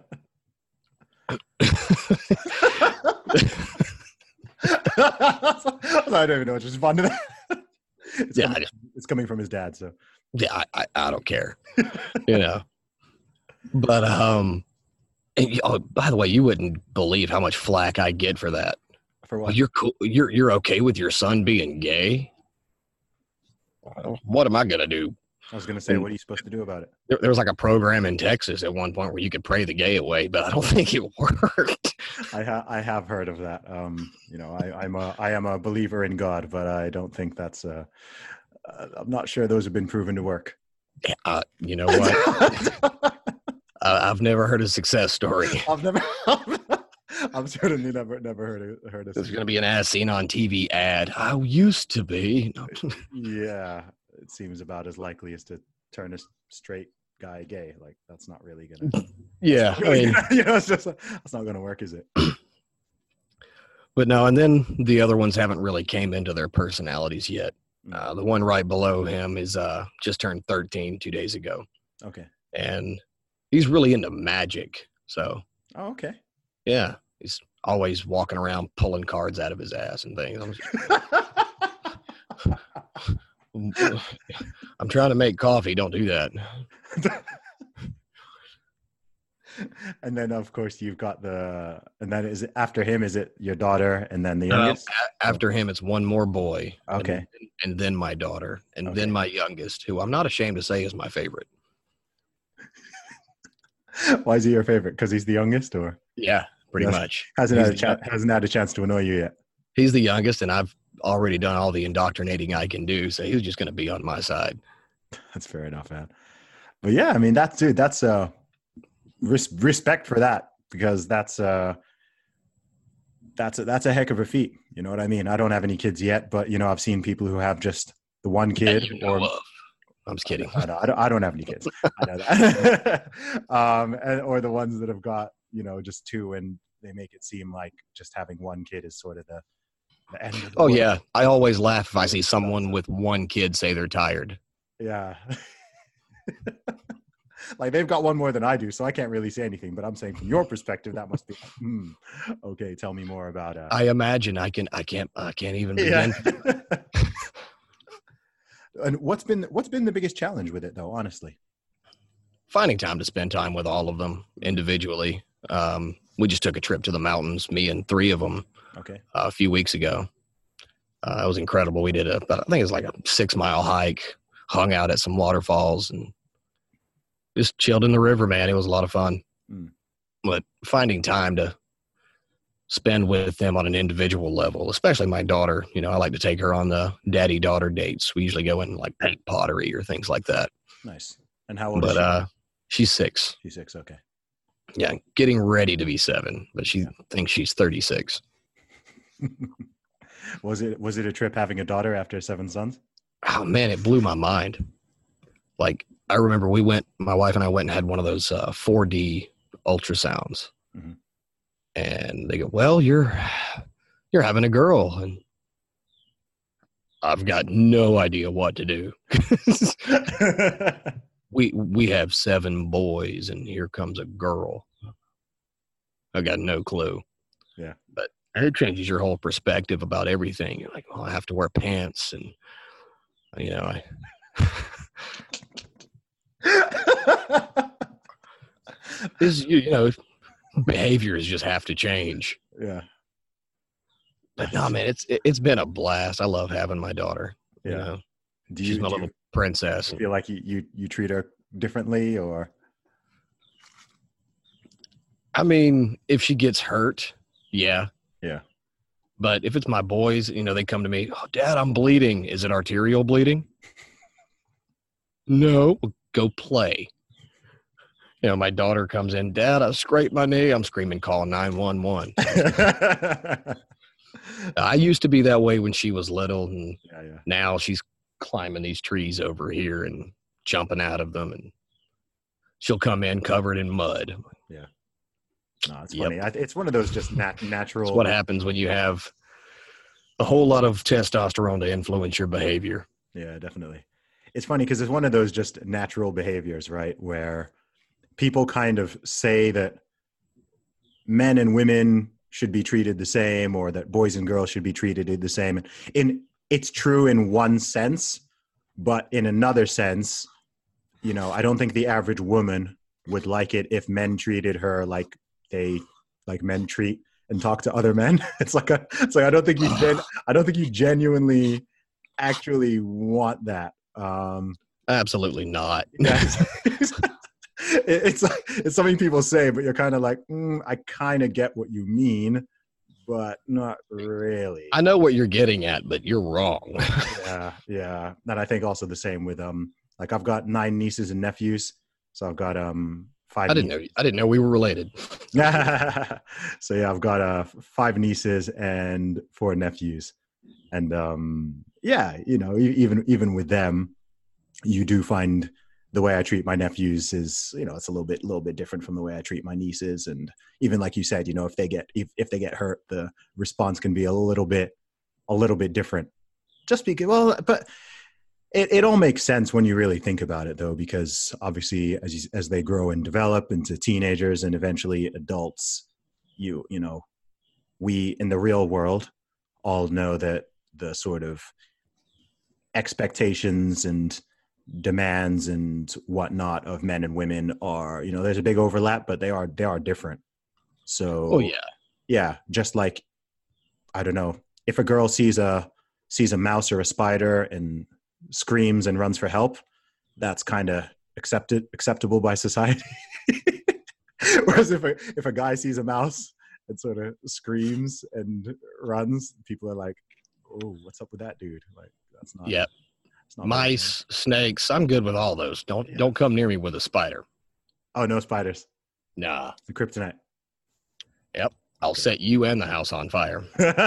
I don't even know what to respond to that. It's, Yeah, I coming, just- it's coming from his dad, so. yeah, I, I, I don't care, you know. But um, and, oh, by the way, you wouldn't believe how much flack I get for that. For Well, what? you're cool. You're you're okay with your son being gay? Well, what am I gonna do? I was going to say, what are you supposed to do about it? There, there was like a program in Texas at one point where you could pray the gay away, but I don't think it worked. I, ha- I have heard of that. Um, you know, I, I'm a, I am a believer in God, but I don't think that's, uh, uh, I'm not sure those have been proven to work. Uh, you know what? I, I've never heard a success story. I've never, I've certainly never, never heard of, heard of There's going to be an as seen on T V ad. I used to be. No. Yeah, it seems about as likely as to turn a s- straight guy gay. Like, that's not really gonna. Yeah, I mean, you know, it's just that's not gonna work, is it? but no. And then the other ones haven't really came into their personalities yet. Mm. Uh, the one right below him is uh, just turned thirteen two days ago, Okay. and he's really into magic. So Oh, okay. yeah, he's always walking around pulling cards out of his ass and things. I'm just- I'm trying to make coffee. Don't do that. And then, of course, you've got the, and then is it after him? Is it your daughter and then the youngest? Uh, a- after him, it's one more boy. Okay. And, and then my daughter, and Okay. then my youngest, who I'm not ashamed to say is my favorite. Why is he your favorite? Because he's the youngest, or Yeah, pretty Yes. much. hasn't He's had a the chance hasn't had a chance to annoy you yet? He's the youngest, and I've already done all the indoctrinating I can do, so he's just going to be on my side. That's fair enough, man. But yeah, I mean, that's dude. That's uh, res- respect for that, because that's uh, that's a, that's a heck of a feat. You know what I mean? I don't have any kids yet, but you know, I've seen people who have just the one kid. That you know or of. I'm just kidding. I, know, I, don't, I don't have any kids. I know that. um, and, or the ones that have got, you know, just two, and they make it seem like just having one kid is sort of the, the end of the Oh, world. yeah. I always laugh if I see someone with one kid say they're tired. Yeah. Like they've got one more than I do, so I can't really say anything, but I'm saying from your perspective, that must be, hmm, okay, tell me more about uh I imagine I can, I can't, I can't even begin. yeah. And what's been, what's been the biggest challenge with it though, honestly? Finding time to spend time with all of them individually. Um, we just took a trip to the mountains, me and three of them, Okay. uh, a few weeks ago. Uh, it was incredible. We did a, I think it was like a six mile hike, hung out at some waterfalls, and just chilled in the river, man. It was a lot of fun. Mm. But finding time to spend with them on an individual level, especially my daughter, you know, I like to take her on the daddy-daughter dates. We usually go in like paint pottery or things like that. Nice. And how old But is she? uh, she's six. She's six. Okay. Yeah, getting ready to be seven, but she Yeah. thinks she's thirty-six. was it, was it a trip having a daughter after seven sons? Oh, man, it blew my mind. Like, I remember we went, my wife and I went and had one of those uh, four D ultrasounds. Mhm. And they go, well, you're, you're having a girl. And I've got no idea what to do. we, we have seven boys, and here comes a girl. I got no clue. Yeah. But it changes your whole perspective about everything. You're like, oh, I have to wear pants. And, you know, I, is you, you know, behaviors just have to change. Yeah. But no, man, it's it, it's been a blast. I love having my daughter. You Yeah. know, Do she's you, my do little you princess. feel like you, you, you treat her differently, or? I mean, if she gets hurt, yeah. Yeah. But if it's my boys, you know, they come to me, oh, Dad, I'm bleeding. Is it arterial bleeding? No, well, go play. You know, my daughter comes in, Dad, I scraped my knee. I'm screaming, call nine one one. I used to be that way when she was little, and Yeah. Yeah. now she's climbing these trees over here and jumping out of them, and she'll come in covered in mud. No, it's Yep. funny. I, it's one of those just nat- natural. That's what happens when you have a whole lot of testosterone to influence your behavior. Yeah, definitely. It's funny because it's one of those just natural behaviors, right? Where people kind of say that men and women should be treated the same, or that boys and girls should be treated the same. And in it's true in one sense, but in another sense, you know, I don't think the average woman would like it if men treated her like they like men treat and talk to other men. It's like a, it's like I don't think you gen, I don't think you genuinely actually want that. Um, Absolutely not. yeah, it's, it's like it's something people say, but you're kind of like, mm, I kind of get what you mean, but not really. I know what you're getting at, but you're wrong. Yeah, yeah. And I think also the same with um, like I've got nine nieces and nephews, so I've got um five. I didn't know. I didn't know we were related. So yeah, I've got uh five nieces and four nephews, and um yeah, you know, e- even even with them, you do find the way I treat my nephews is, you know, it's a little bit, little bit different from the way I treat my nieces. And even like you said, you know, if they get, if, if they get hurt, the response can be a little bit, a little bit different. Just because, well, but it, it all makes sense when you really think about it, though, because obviously as you, as they grow and develop into teenagers and eventually adults, you, you know, we in the real world all know that the sort of expectations and demands and whatnot of men and women are, you know, there's a big overlap, but they are they are different. So Oh yeah. yeah, just like, I don't know, if a girl sees a sees a mouse or a spider and screams and runs for help, that's kind of accepted acceptable by society. Whereas if a if a guy sees a mouse and sort of screams and runs, people are like, "Oh, what's up with that dude?" Like, that's not. Yeah. It's not Mice, snakes. I'm good with all those. Don't Yeah. don't come near me with a spider. Oh, no spiders. Nah. The kryptonite. Yep. I'll set you and the house on fire.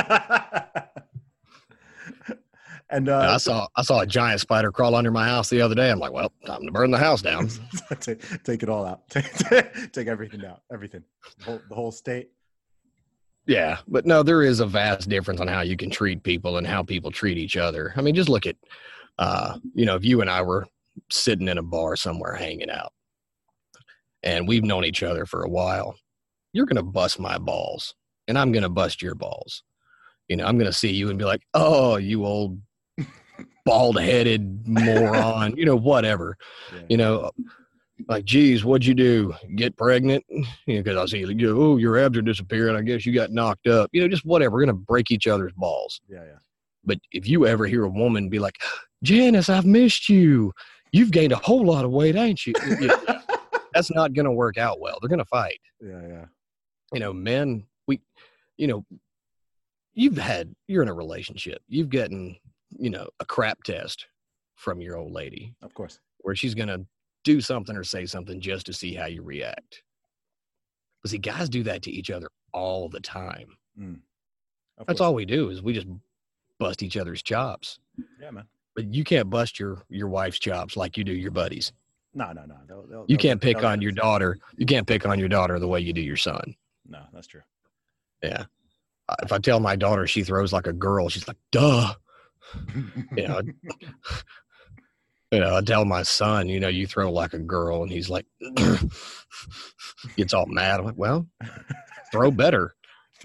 And Yeah, uh, I saw I saw a giant spider crawl under my house the other day. I'm like, well, time to burn the house down. take, take it all out. Take, take everything down. Everything. The whole, the whole state. Yeah, but no, there is a vast difference on how you can treat people and how people treat each other. I mean, just look at, uh, you know, if you and I were sitting in a bar somewhere hanging out, and we've known each other for a while, you're going to bust my balls, and I'm going to bust your balls. You know, I'm going to see you and be like, oh, you old bald-headed moron, you know, whatever. Yeah. You know, like, geez, what'd you do? Get pregnant? You know, because I see, you know, oh, your abs are disappearing. I guess you got knocked up. You know, just whatever. We're going to break each other's balls. Yeah, yeah. But if you ever hear a woman be like, Janice, I've missed you. You've gained a whole lot of weight, ain't you? You know, that's not going to work out well. They're going to fight. Yeah, yeah. You know, men, we, you know, you've had, you're in a relationship. You've gotten, you know, a crap test from your old lady Of course. where she's going to do something or say something just to see how you react. But see, guys do that to each other all the time. Mm. Of That's course. all we do is we just bust each other's chops. Yeah, man. But you can't bust your, your wife's chops like you do your buddies. No, no, no. They'll, they'll, You they'll- can't pick they'll- on your daughter. You can't pick on your daughter the way you do your son. No, that's true. Yeah. Uh, If I tell my daughter she throws like a girl, she's like, duh. You know, you know, I tell my son, you know, you throw like a girl, and he's like, gets all mad. I'm like, well, throw better.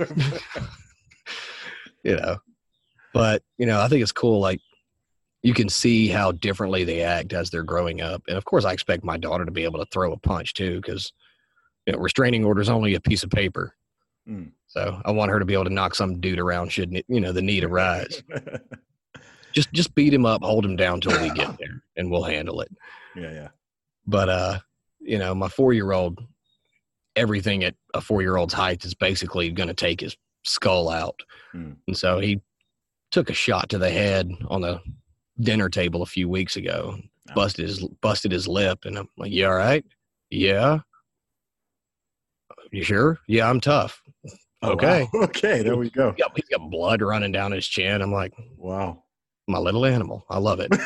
You know, but, you know, I think it's cool. Like, you can see how differently they act as they're growing up. And of course, I expect my daughter to be able to throw a punch too, because, you know, restraining order is only a piece of paper. Mm. So I want her to be able to knock some dude around should, you know, the need arise. Just, just beat him up, hold him down till we get there, and we'll handle it. Yeah, yeah. But, uh, you know, my four-year-old, everything at a four-year-old's height is basically going to take his skull out. Mm. And so he took a shot to the head on the dinner table a few weeks ago, Oh. busted his, busted his lip. And I'm like, you all right? Yeah. You sure? Yeah, I'm tough. Oh, Okay. wow. Okay, there we go. He's got, he's got blood running down his chin. I'm like, Wow. my little animal. I love it.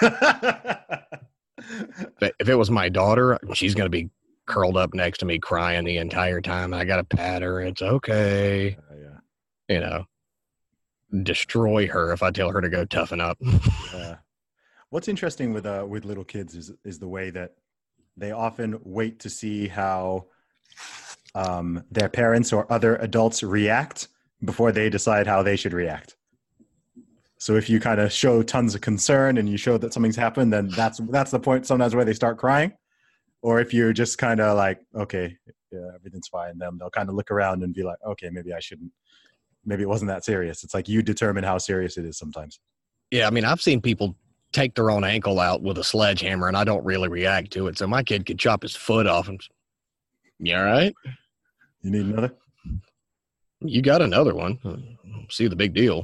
But if it was my daughter, she's going to be curled up next to me crying the entire time. I got to pat her. It's okay. Uh, yeah. You know, destroy her if I tell her to go toughen up. Uh, what's interesting with uh with little kids is is the way that they often wait to see how um their parents or other adults react before they decide how they should react. So if you kind of show tons of concern and you show that something's happened, then that's that's the point sometimes where they start crying. Or if you're just kind of like, okay, yeah, everything's fine, then they'll kind of look around and be like, okay, maybe I shouldn't. Maybe it wasn't that serious. It's like you determine how serious it is sometimes. Yeah, I mean, I've seen people take their own ankle out with a sledgehammer, and I don't really react to it. So my kid could chop his foot off and, you all right? You need another? You got another one. See the big deal.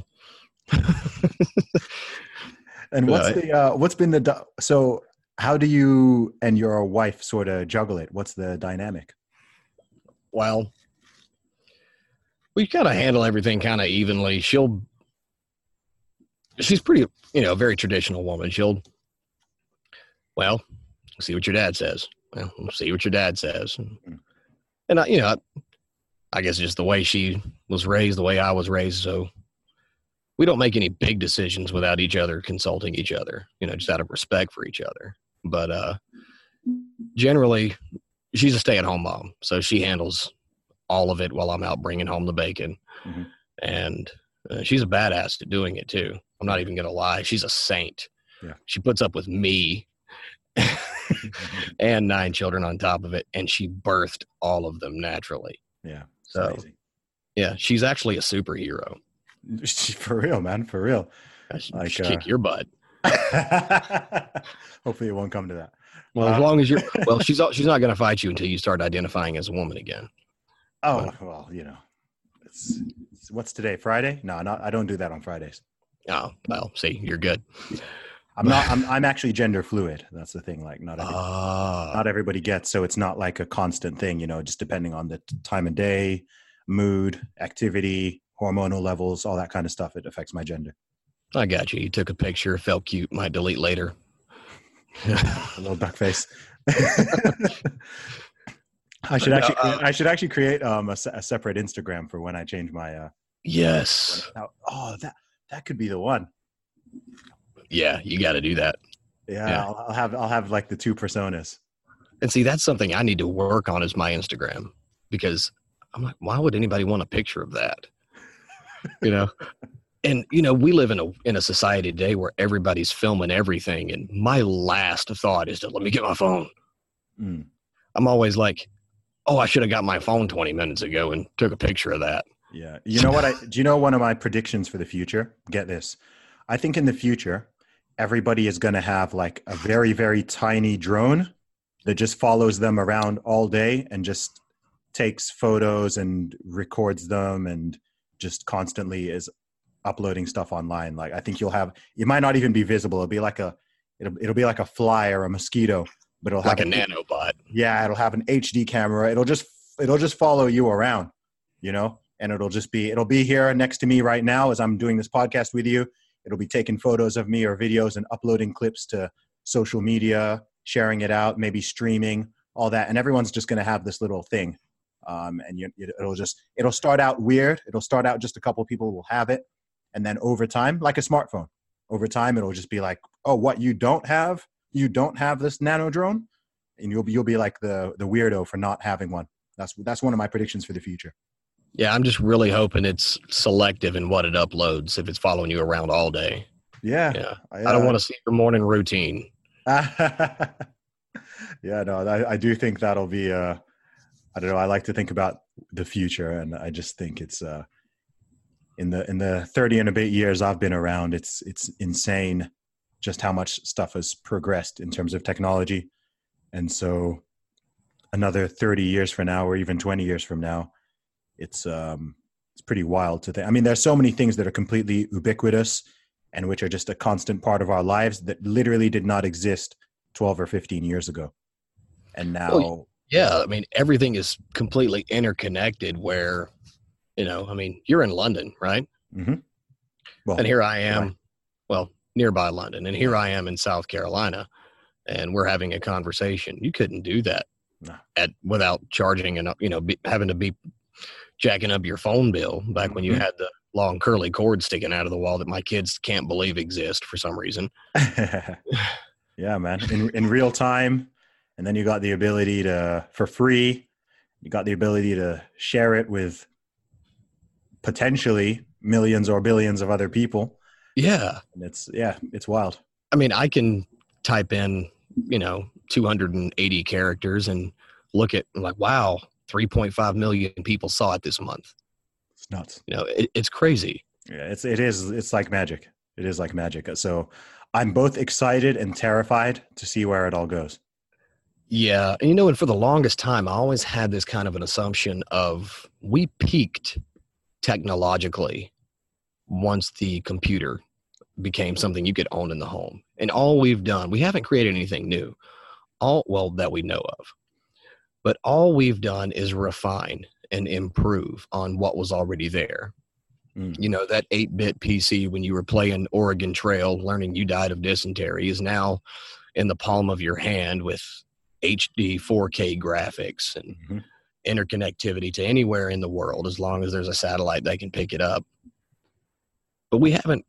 And what's Right. the uh, what's been the du- so how do you and your wife sort of juggle it? What's the dynamic? Well, we kind of handle everything kind of evenly. She'll, she's pretty, you know, very traditional woman. She'll, well, see what your dad says. Well, we'll see what your dad says. And, and I, you know, I guess just the way she was raised, the way I was raised. So we don't make any big decisions without each other consulting each other, you know, just out of respect for each other. But uh, generally, she's a stay-at-home mom, so she handles all of it while I'm out bringing home the bacon. Mhm. And uh, she's a badass at doing it too. I'm not even going to lie. She's a saint. Yeah. She puts up with me and nine children on top of it. And she birthed all of them naturally. Yeah. So, amazing. Yeah, she's actually a superhero. For real, man. For real. She, Like, she uh, kick your butt. Hopefully it won't come to that. Well, as Uh, long as you're, well, she's she's not going to fight you until you start identifying as a woman again. Oh, well, you know, it's, it's what's today? Friday? No, not, I don't do that on Fridays. Oh, well, see, you're good. I'm not, I'm, I'm actually gender fluid. That's the thing. Like not, every, Ah, not everybody gets, so it's not like a constant thing, you know, just depending on the t- time of day, mood, activity, hormonal levels, all that kind of stuff. It affects my gender. I got you. You took a picture, felt cute, might delete later. A little duck face. I should No, actually, uh, I should actually create um, a, se- a separate Instagram for when I change my. Uh, Yes. when, oh, that that could be the one. Yeah, you got to do that. Yeah, Yeah. I'll, I'll have I'll have like the two personas. And see, that's something I need to work on is my Instagram, because I'm like, why would anybody want a picture of that? You know? And, you know, we live in a in a society today where everybody's filming everything. And my last thought is to let me get my phone. Mm. I'm always like, oh, I should have got my phone twenty minutes ago and took a picture of that. Yeah. You know what? I do you know one of my predictions for the future? Get this. I think in the future, everybody is going to have like a very, very tiny drone that just follows them around all day and just takes photos and records them and just constantly is uploading stuff online. Like I think you'll have, it might not even be visible. It'll be like a, it'll, it'll be like a fly or a mosquito, but it'll have Like a an- nanobot. Yeah, it'll have an H D camera. It'll just it'll just follow you around, you know, and it'll just be it'll be here next to me right now as I'm doing this podcast with you. It'll be taking photos of me or videos and uploading clips to social media, sharing it out, maybe streaming, all that, and everyone's just going to have this little thing, um, and you, it'll just it'll start out weird. It'll start out just a couple of people will have it, and then over time, like a smartphone, over time it'll just be like, oh, what you don't have, you don't have this nano drone. And you'll be you'll be like the the weirdo for not having one. That's that's one of my predictions for the future. Yeah, I'm just really hoping it's selective in what it uploads if it's following you around all day. Yeah, Yeah. I don't want to see your morning routine. to. Yeah, no, I, I do think that'll be. Uh, I don't know. I like to think about the future, and I just think it's uh, in the in the thirty and a bit years I've been around. It's it's insane, just how much stuff has progressed in terms of technology. And so another thirty years from now, or even twenty years from now, it's um, it's pretty wild to think. I mean, there's so many things that are completely ubiquitous and which are just a constant part of our lives that literally did not exist twelve or fifteen years ago. And now, Well, Yeah, I mean, everything is completely interconnected where, you know, I mean, you're in London, right? Mhm. well, And here I am, right. well, nearby London, and here I am in South Carolina, and we're having a conversation. You couldn't do that No. at without charging and, you know, be, having to be jacking up your phone bill back when you Mhm. had the long curly cord sticking out of the wall that my kids can't believe exist for some reason. Yeah, man, in in real time, and then you got the ability to for free. You got the ability to share it with potentially millions or billions of other people, Yeah. and it's yeah, it's wild. I mean, I can type in, you know, two hundred eighty characters and look at, I'm like, wow, three point five million people saw it this month. It's nuts. You know, it, it's crazy. Yeah, it's it is it's like magic. It is like magic. So I'm both excited and terrified to see where it all goes. Yeah. And, you know, and for the longest time, I always had this kind of an assumption of we peaked technologically once the computer became something you could own in the home. And all we've done, we haven't created anything new, all well, that we know of. But all we've done is refine and improve on what was already there. Mm. You know, that eight-bit P C when you were playing Oregon Trail, learning you died of dysentery, is now in the palm of your hand with H D four K graphics and Mhm. interconnectivity to anywhere in the world as long as there's a satellite that can pick it up. But we haven't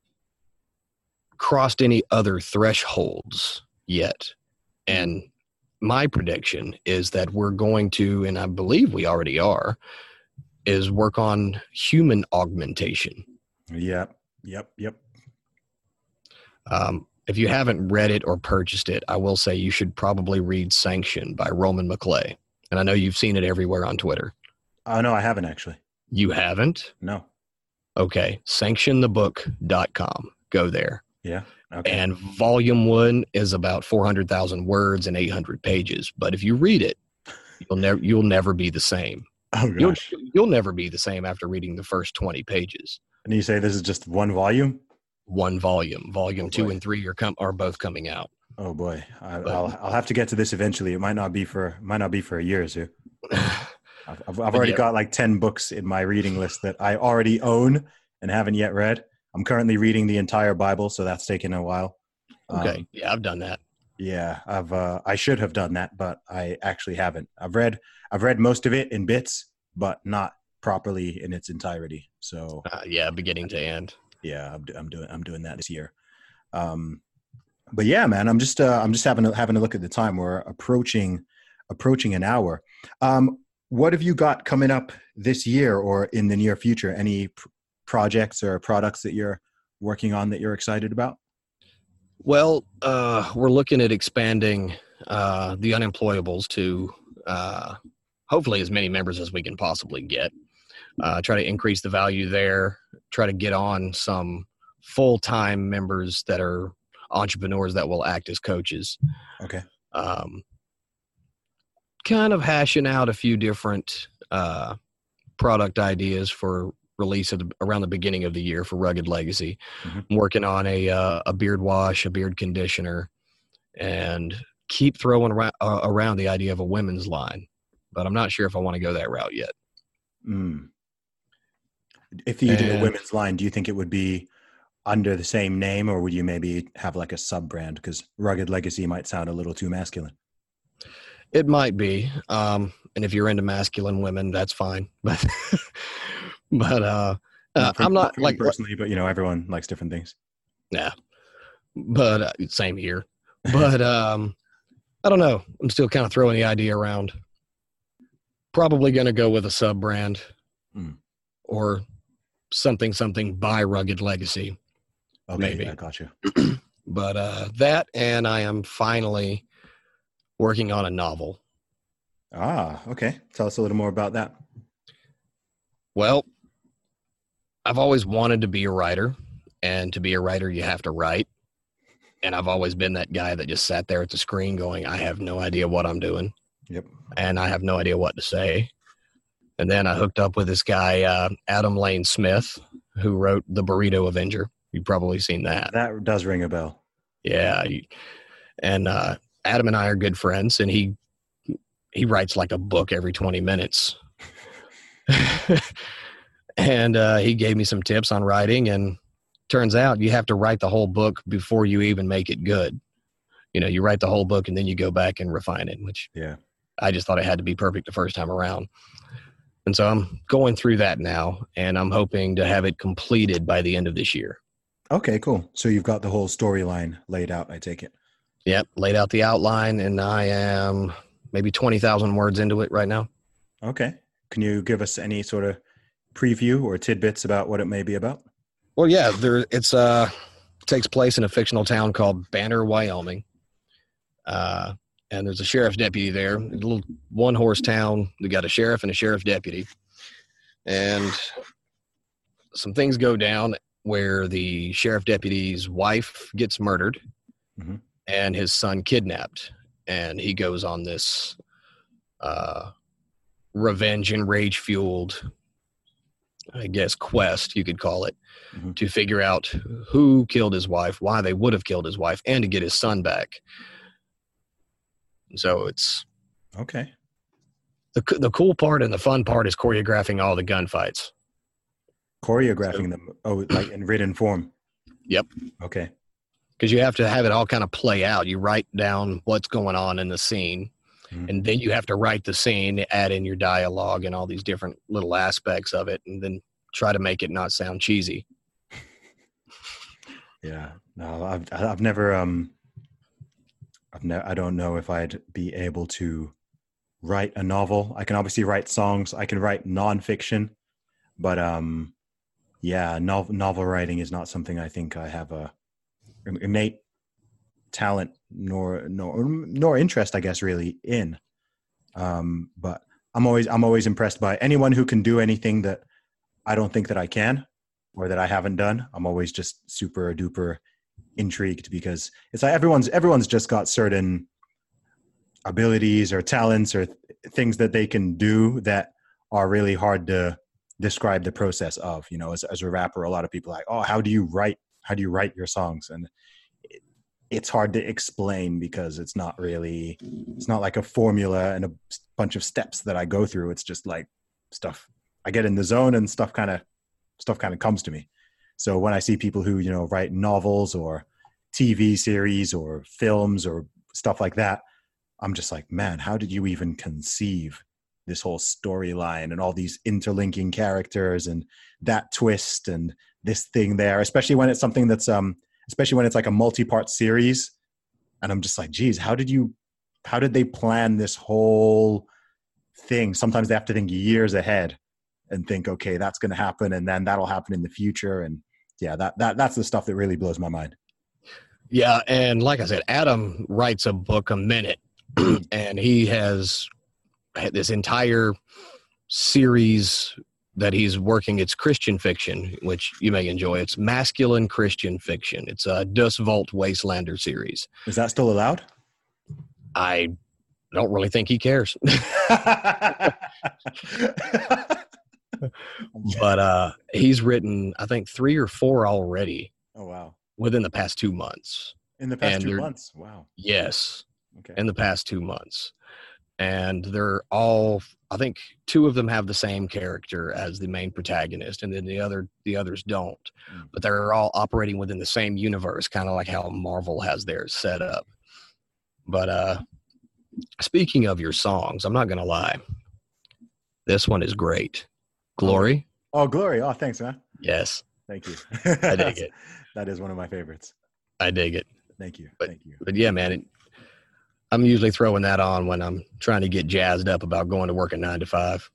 crossed any other thresholds yet. And my prediction is that we're going to, and I believe we already are, is work on human augmentation. Yep. Yep. Yep. Um, if you haven't read it or purchased it, I will say you should probably read Sanction by Roman McClay. And I know you've seen it everywhere on Twitter. Oh, no, I haven't actually. You haven't? No. Okay. sanction the book dot com. Go there. Yeah. Okay. And volume one is about four hundred thousand words and eight hundred pages. But if you read it, you'll never, you'll never be the same. Oh, gosh. You'll, you'll never be the same after reading the first twenty pages. And you say this is just one volume? One volume. Volume Oh, two boy. and three are com- are both coming out. Oh boy, I, But- I'll I'll have to get to this eventually. It might not be for might not be for a year or two. I've I've, I've already yeah. got like ten books in my reading list that I already own and haven't yet read. I'm currently reading the entire Bible, so that's taken a while. Okay. Um, Yeah, I've done that. yeah, I've uh, I should have done that, but I actually haven't. I've read I've read most of it in bits, but not properly in its entirety. So Uh, yeah, beginning to end. yeah, I'm, do- I'm doing I'm doing that this year. Um, but yeah, man, I'm just uh, I'm just having a, having a look at the time. We're approaching approaching an hour. Um, what have you got coming up this year or in the near future? Any pr- projects or products that you're working on that you're excited about? Well, uh, we're looking at expanding uh, the unemployables to uh, hopefully as many members as we can possibly get. Uh, try to increase the value there. Try to get on some full-time members that are entrepreneurs that will act as coaches. Okay. Um, kind of hashing out a few different uh, product ideas for release at the, around the beginning of the year for Rugged Legacy. Mhm. I'm working on a uh, a beard wash, a beard conditioner, and keep throwing around, uh, around the idea of a women's line, but I'm not sure if I want to go that route yet. Mm. If you did a And- women's line, do you think it would be under the same name, or would you maybe have like a sub brand? Because Rugged Legacy might sound a little too masculine. It might be, um, and if you're into masculine women, that's fine. But but uh, uh, for- I'm not for me like personally, but you know, everyone likes different things. yeah. But uh, same here. But um, I don't know. I'm still kind of throwing the idea around. Probably going to go with a sub brand Mm. or something something by Rugged Legacy. Okay, Maybe. I got you. But uh, that, and I am finally working on a novel. Ah, okay. Tell us a little more about that. Well, I've always wanted to be a writer, and to be a writer, you have to write. And I've always been that guy that just sat there at the screen going, I have no idea what I'm doing, Yep. and I have no idea what to say. And then I hooked up with this guy, uh, Adam Lane Smith, who wrote The Burrito Avenger. You've probably seen that. That does ring a bell. Yeah. he- And uh, Adam and I are good friends, and he he writes like a book every twenty minutes. And uh, he gave me some tips on writing, and turns out you have to write the whole book before you even make it good. You know, you write the whole book and then you go back and refine it, which Yeah. I just thought it had to be perfect the first time around. And so I'm going through that now, and I'm hoping to have it completed by the end of this year. Okay, cool. So you've got the whole storyline laid out, I take it. Yep, laid out the outline, and I am maybe twenty thousand words into it right now. Okay. Can you give us any sort of preview or tidbits about what it may be about? Well, yeah, there it's uh takes place in a fictional town called Banner, Wyoming. Uh, and there's a sheriff's deputy there, a little one horse town. They got a sheriff and a sheriff's deputy. And some things go down where the sheriff deputy's wife gets murdered Mhm. and his son kidnapped. And he goes on this uh, revenge and rage fueled, I guess, quest, you could call it, Mhm. to figure out who killed his wife, why they would have killed his wife, and to get his son back. So it's Okay. the the cool part and the fun part is choreographing all the gunfights. Choreographing them. Oh, like in written form. Yep. Okay. Because you have to have it all kind of play out. You write down what's going on in the scene, Mhm. and then you have to write the scene, add in your dialogue and all these different little aspects of it, and then try to make it not sound cheesy. Yeah. No, I've I've never um I've ne- I don't know if I'd be able to write a novel. I can obviously write songs. I can write nonfiction, but um yeah, novel novel writing is not something I think I have a innate talent nor nor nor interest, I guess, really in. Um, but I'm always I'm always impressed by anyone who can do anything that I don't think that I can or that I haven't done. I'm always just super duper intrigued, because it's like everyone's everyone's just got certain abilities or talents or th- things that they can do that are really hard to describe the process of. You know, as, as a rapper, a lot of people are like, oh, how do you write how do you write your songs? And it, it's hard to explain, because it's not really it's not like a formula and a bunch of steps that I go through. It's just like stuff I get in the zone, and stuff kind of stuff kind of comes to me. So when I see people who, you know, write novels or T V series or films or stuff like that, I'm just like, man, how did you even conceive this whole storyline and all these interlinking characters and that twist and this thing there, especially when it's something that's, um, especially when it's like a multi-part series. And I'm just like, geez, how did you, how did they plan this whole thing? Sometimes they have to think years ahead and think, okay, that's going to happen, and then that'll happen in the future. And yeah, that, that, that's the stuff that really blows my mind. Yeah. And like I said, Adam writes a book a minute, and he has had this entire series that he's working. It's Christian fiction, which you may enjoy. It's masculine Christian fiction. It's a Das Volt Wastelander series. Is that still allowed? I don't really think he cares. But uh, he's written, I think, three or four already. Oh, wow. Within the past two months. In the past and two months? Wow. Yes. Okay. In the past two months. And they're all, I think two of them have the same character as the main protagonist, and then the other, the others don't. Mm. But they're all operating within the same universe, kind of like how Marvel has theirs set up. But uh, speaking of your songs, I'm not going to lie. This one is great. Glory. Oh, Glory. Oh, thanks, man. Yes. Thank you. I dig it. That is one of my favorites. I dig it. Thank you. But, Thank you. But yeah, man, it, I'm usually throwing that on when I'm trying to get jazzed up about going to work at nine to five.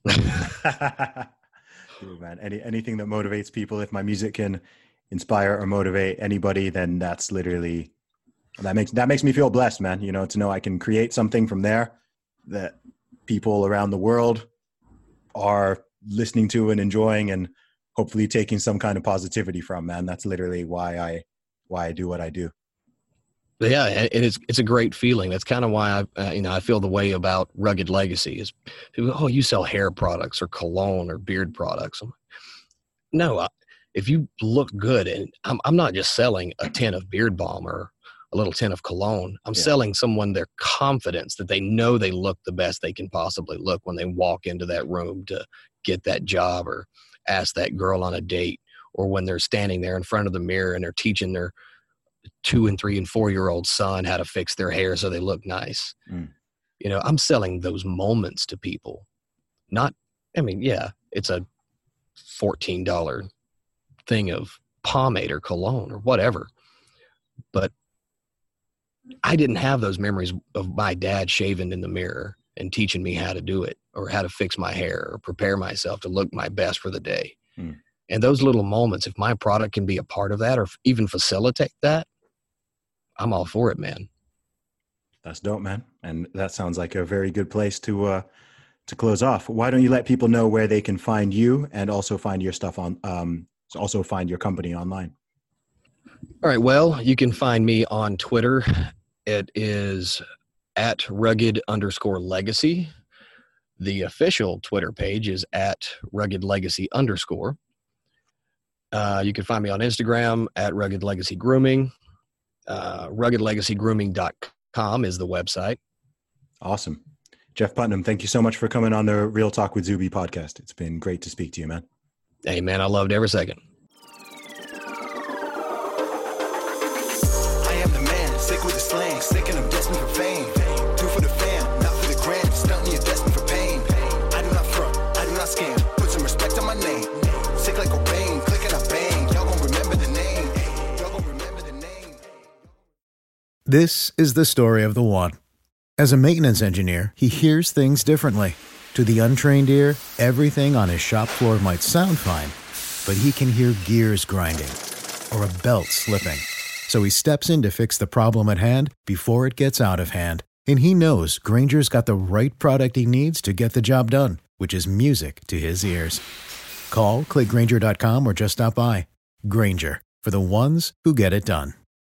Dude, man, any anything that motivates people. If my music can inspire or motivate anybody, then that's literally that makes that makes me feel blessed, man. You know, to know I can create something from there that people around the world are listening to and enjoying, and hopefully taking some kind of positivity from. Man, that's literally why I why I do what I do. Yeah, and it's it's a great feeling. That's kind of why I uh, you know I feel the way about Rugged Legacy is people, oh, you sell hair products or cologne or beard products. I'm like, no, I, if you look good, and I'm I'm not just selling a tin of beard balm or a little tin of cologne. I'm yeah. selling someone their confidence that they know they look the best they can possibly look when they walk into that room to get that job or ask that girl on a date, or when they're standing there in front of the mirror and they're teaching their two and three and four year old son how to fix their hair so they look nice. Mm. You know, I'm selling those moments to people. Not, I mean, yeah, it's a fourteen dollars thing of pomade or cologne or whatever. But I didn't have those memories of my dad shaving in the mirror and teaching me how to do it, or how to fix my hair, or prepare myself to look my best for the day. Mm. And those little moments, if my product can be a part of that or even facilitate that, I'm all for it, man. That's dope, man. And that sounds like a very good place to uh, to close off. Why don't you let people know where they can find you, and also find your stuff on, um, also find your company online? All right. Well, you can find me on Twitter. It is at rugged underscore legacy. The official Twitter page is at rugged legacy underscore. Uh, you can find me on Instagram at rugged legacy grooming. Uh, rugged legacy grooming dot com is the website. Awesome. Jeff Putnam, thank you so much for coming on the Real Talk with Zuby podcast. It's been great to speak to you, man. Hey, man, I loved every second. I am the man, sick with the slang, sick and I'm destined for fame. Do for the fam, not for the gram, stunting you're destined for pain. I do not front, I do not scam, put some respect on my name. Sick like Cobain, click and I bang, y'all gon' remember the name. Y'all gon' remember the name. This is the story of the one. As a maintenance engineer, he hears things differently. To the untrained ear, everything on his shop floor might sound fine, but he can hear gears grinding or a belt slipping. So he steps in to fix the problem at hand before it gets out of hand. And he knows Granger's got the right product he needs to get the job done, which is music to his ears. Call, click Granger dot com, or just stop by. Granger, for the ones who get it done.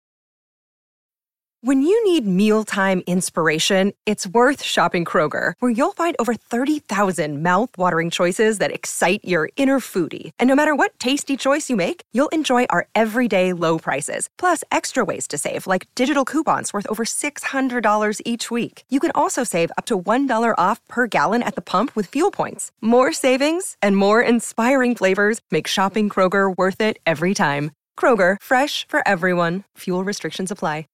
When you need mealtime inspiration, it's worth shopping Kroger, where you'll find over thirty thousand mouth-watering choices that excite your inner foodie. And no matter what tasty choice you make, you'll enjoy our everyday low prices, plus extra ways to save, like digital coupons worth over six hundred dollars each week. You can also save up to one dollar off per gallon at the pump with fuel points. More savings and more inspiring flavors make shopping Kroger worth it every time. Kroger, fresh for everyone. Fuel restrictions apply.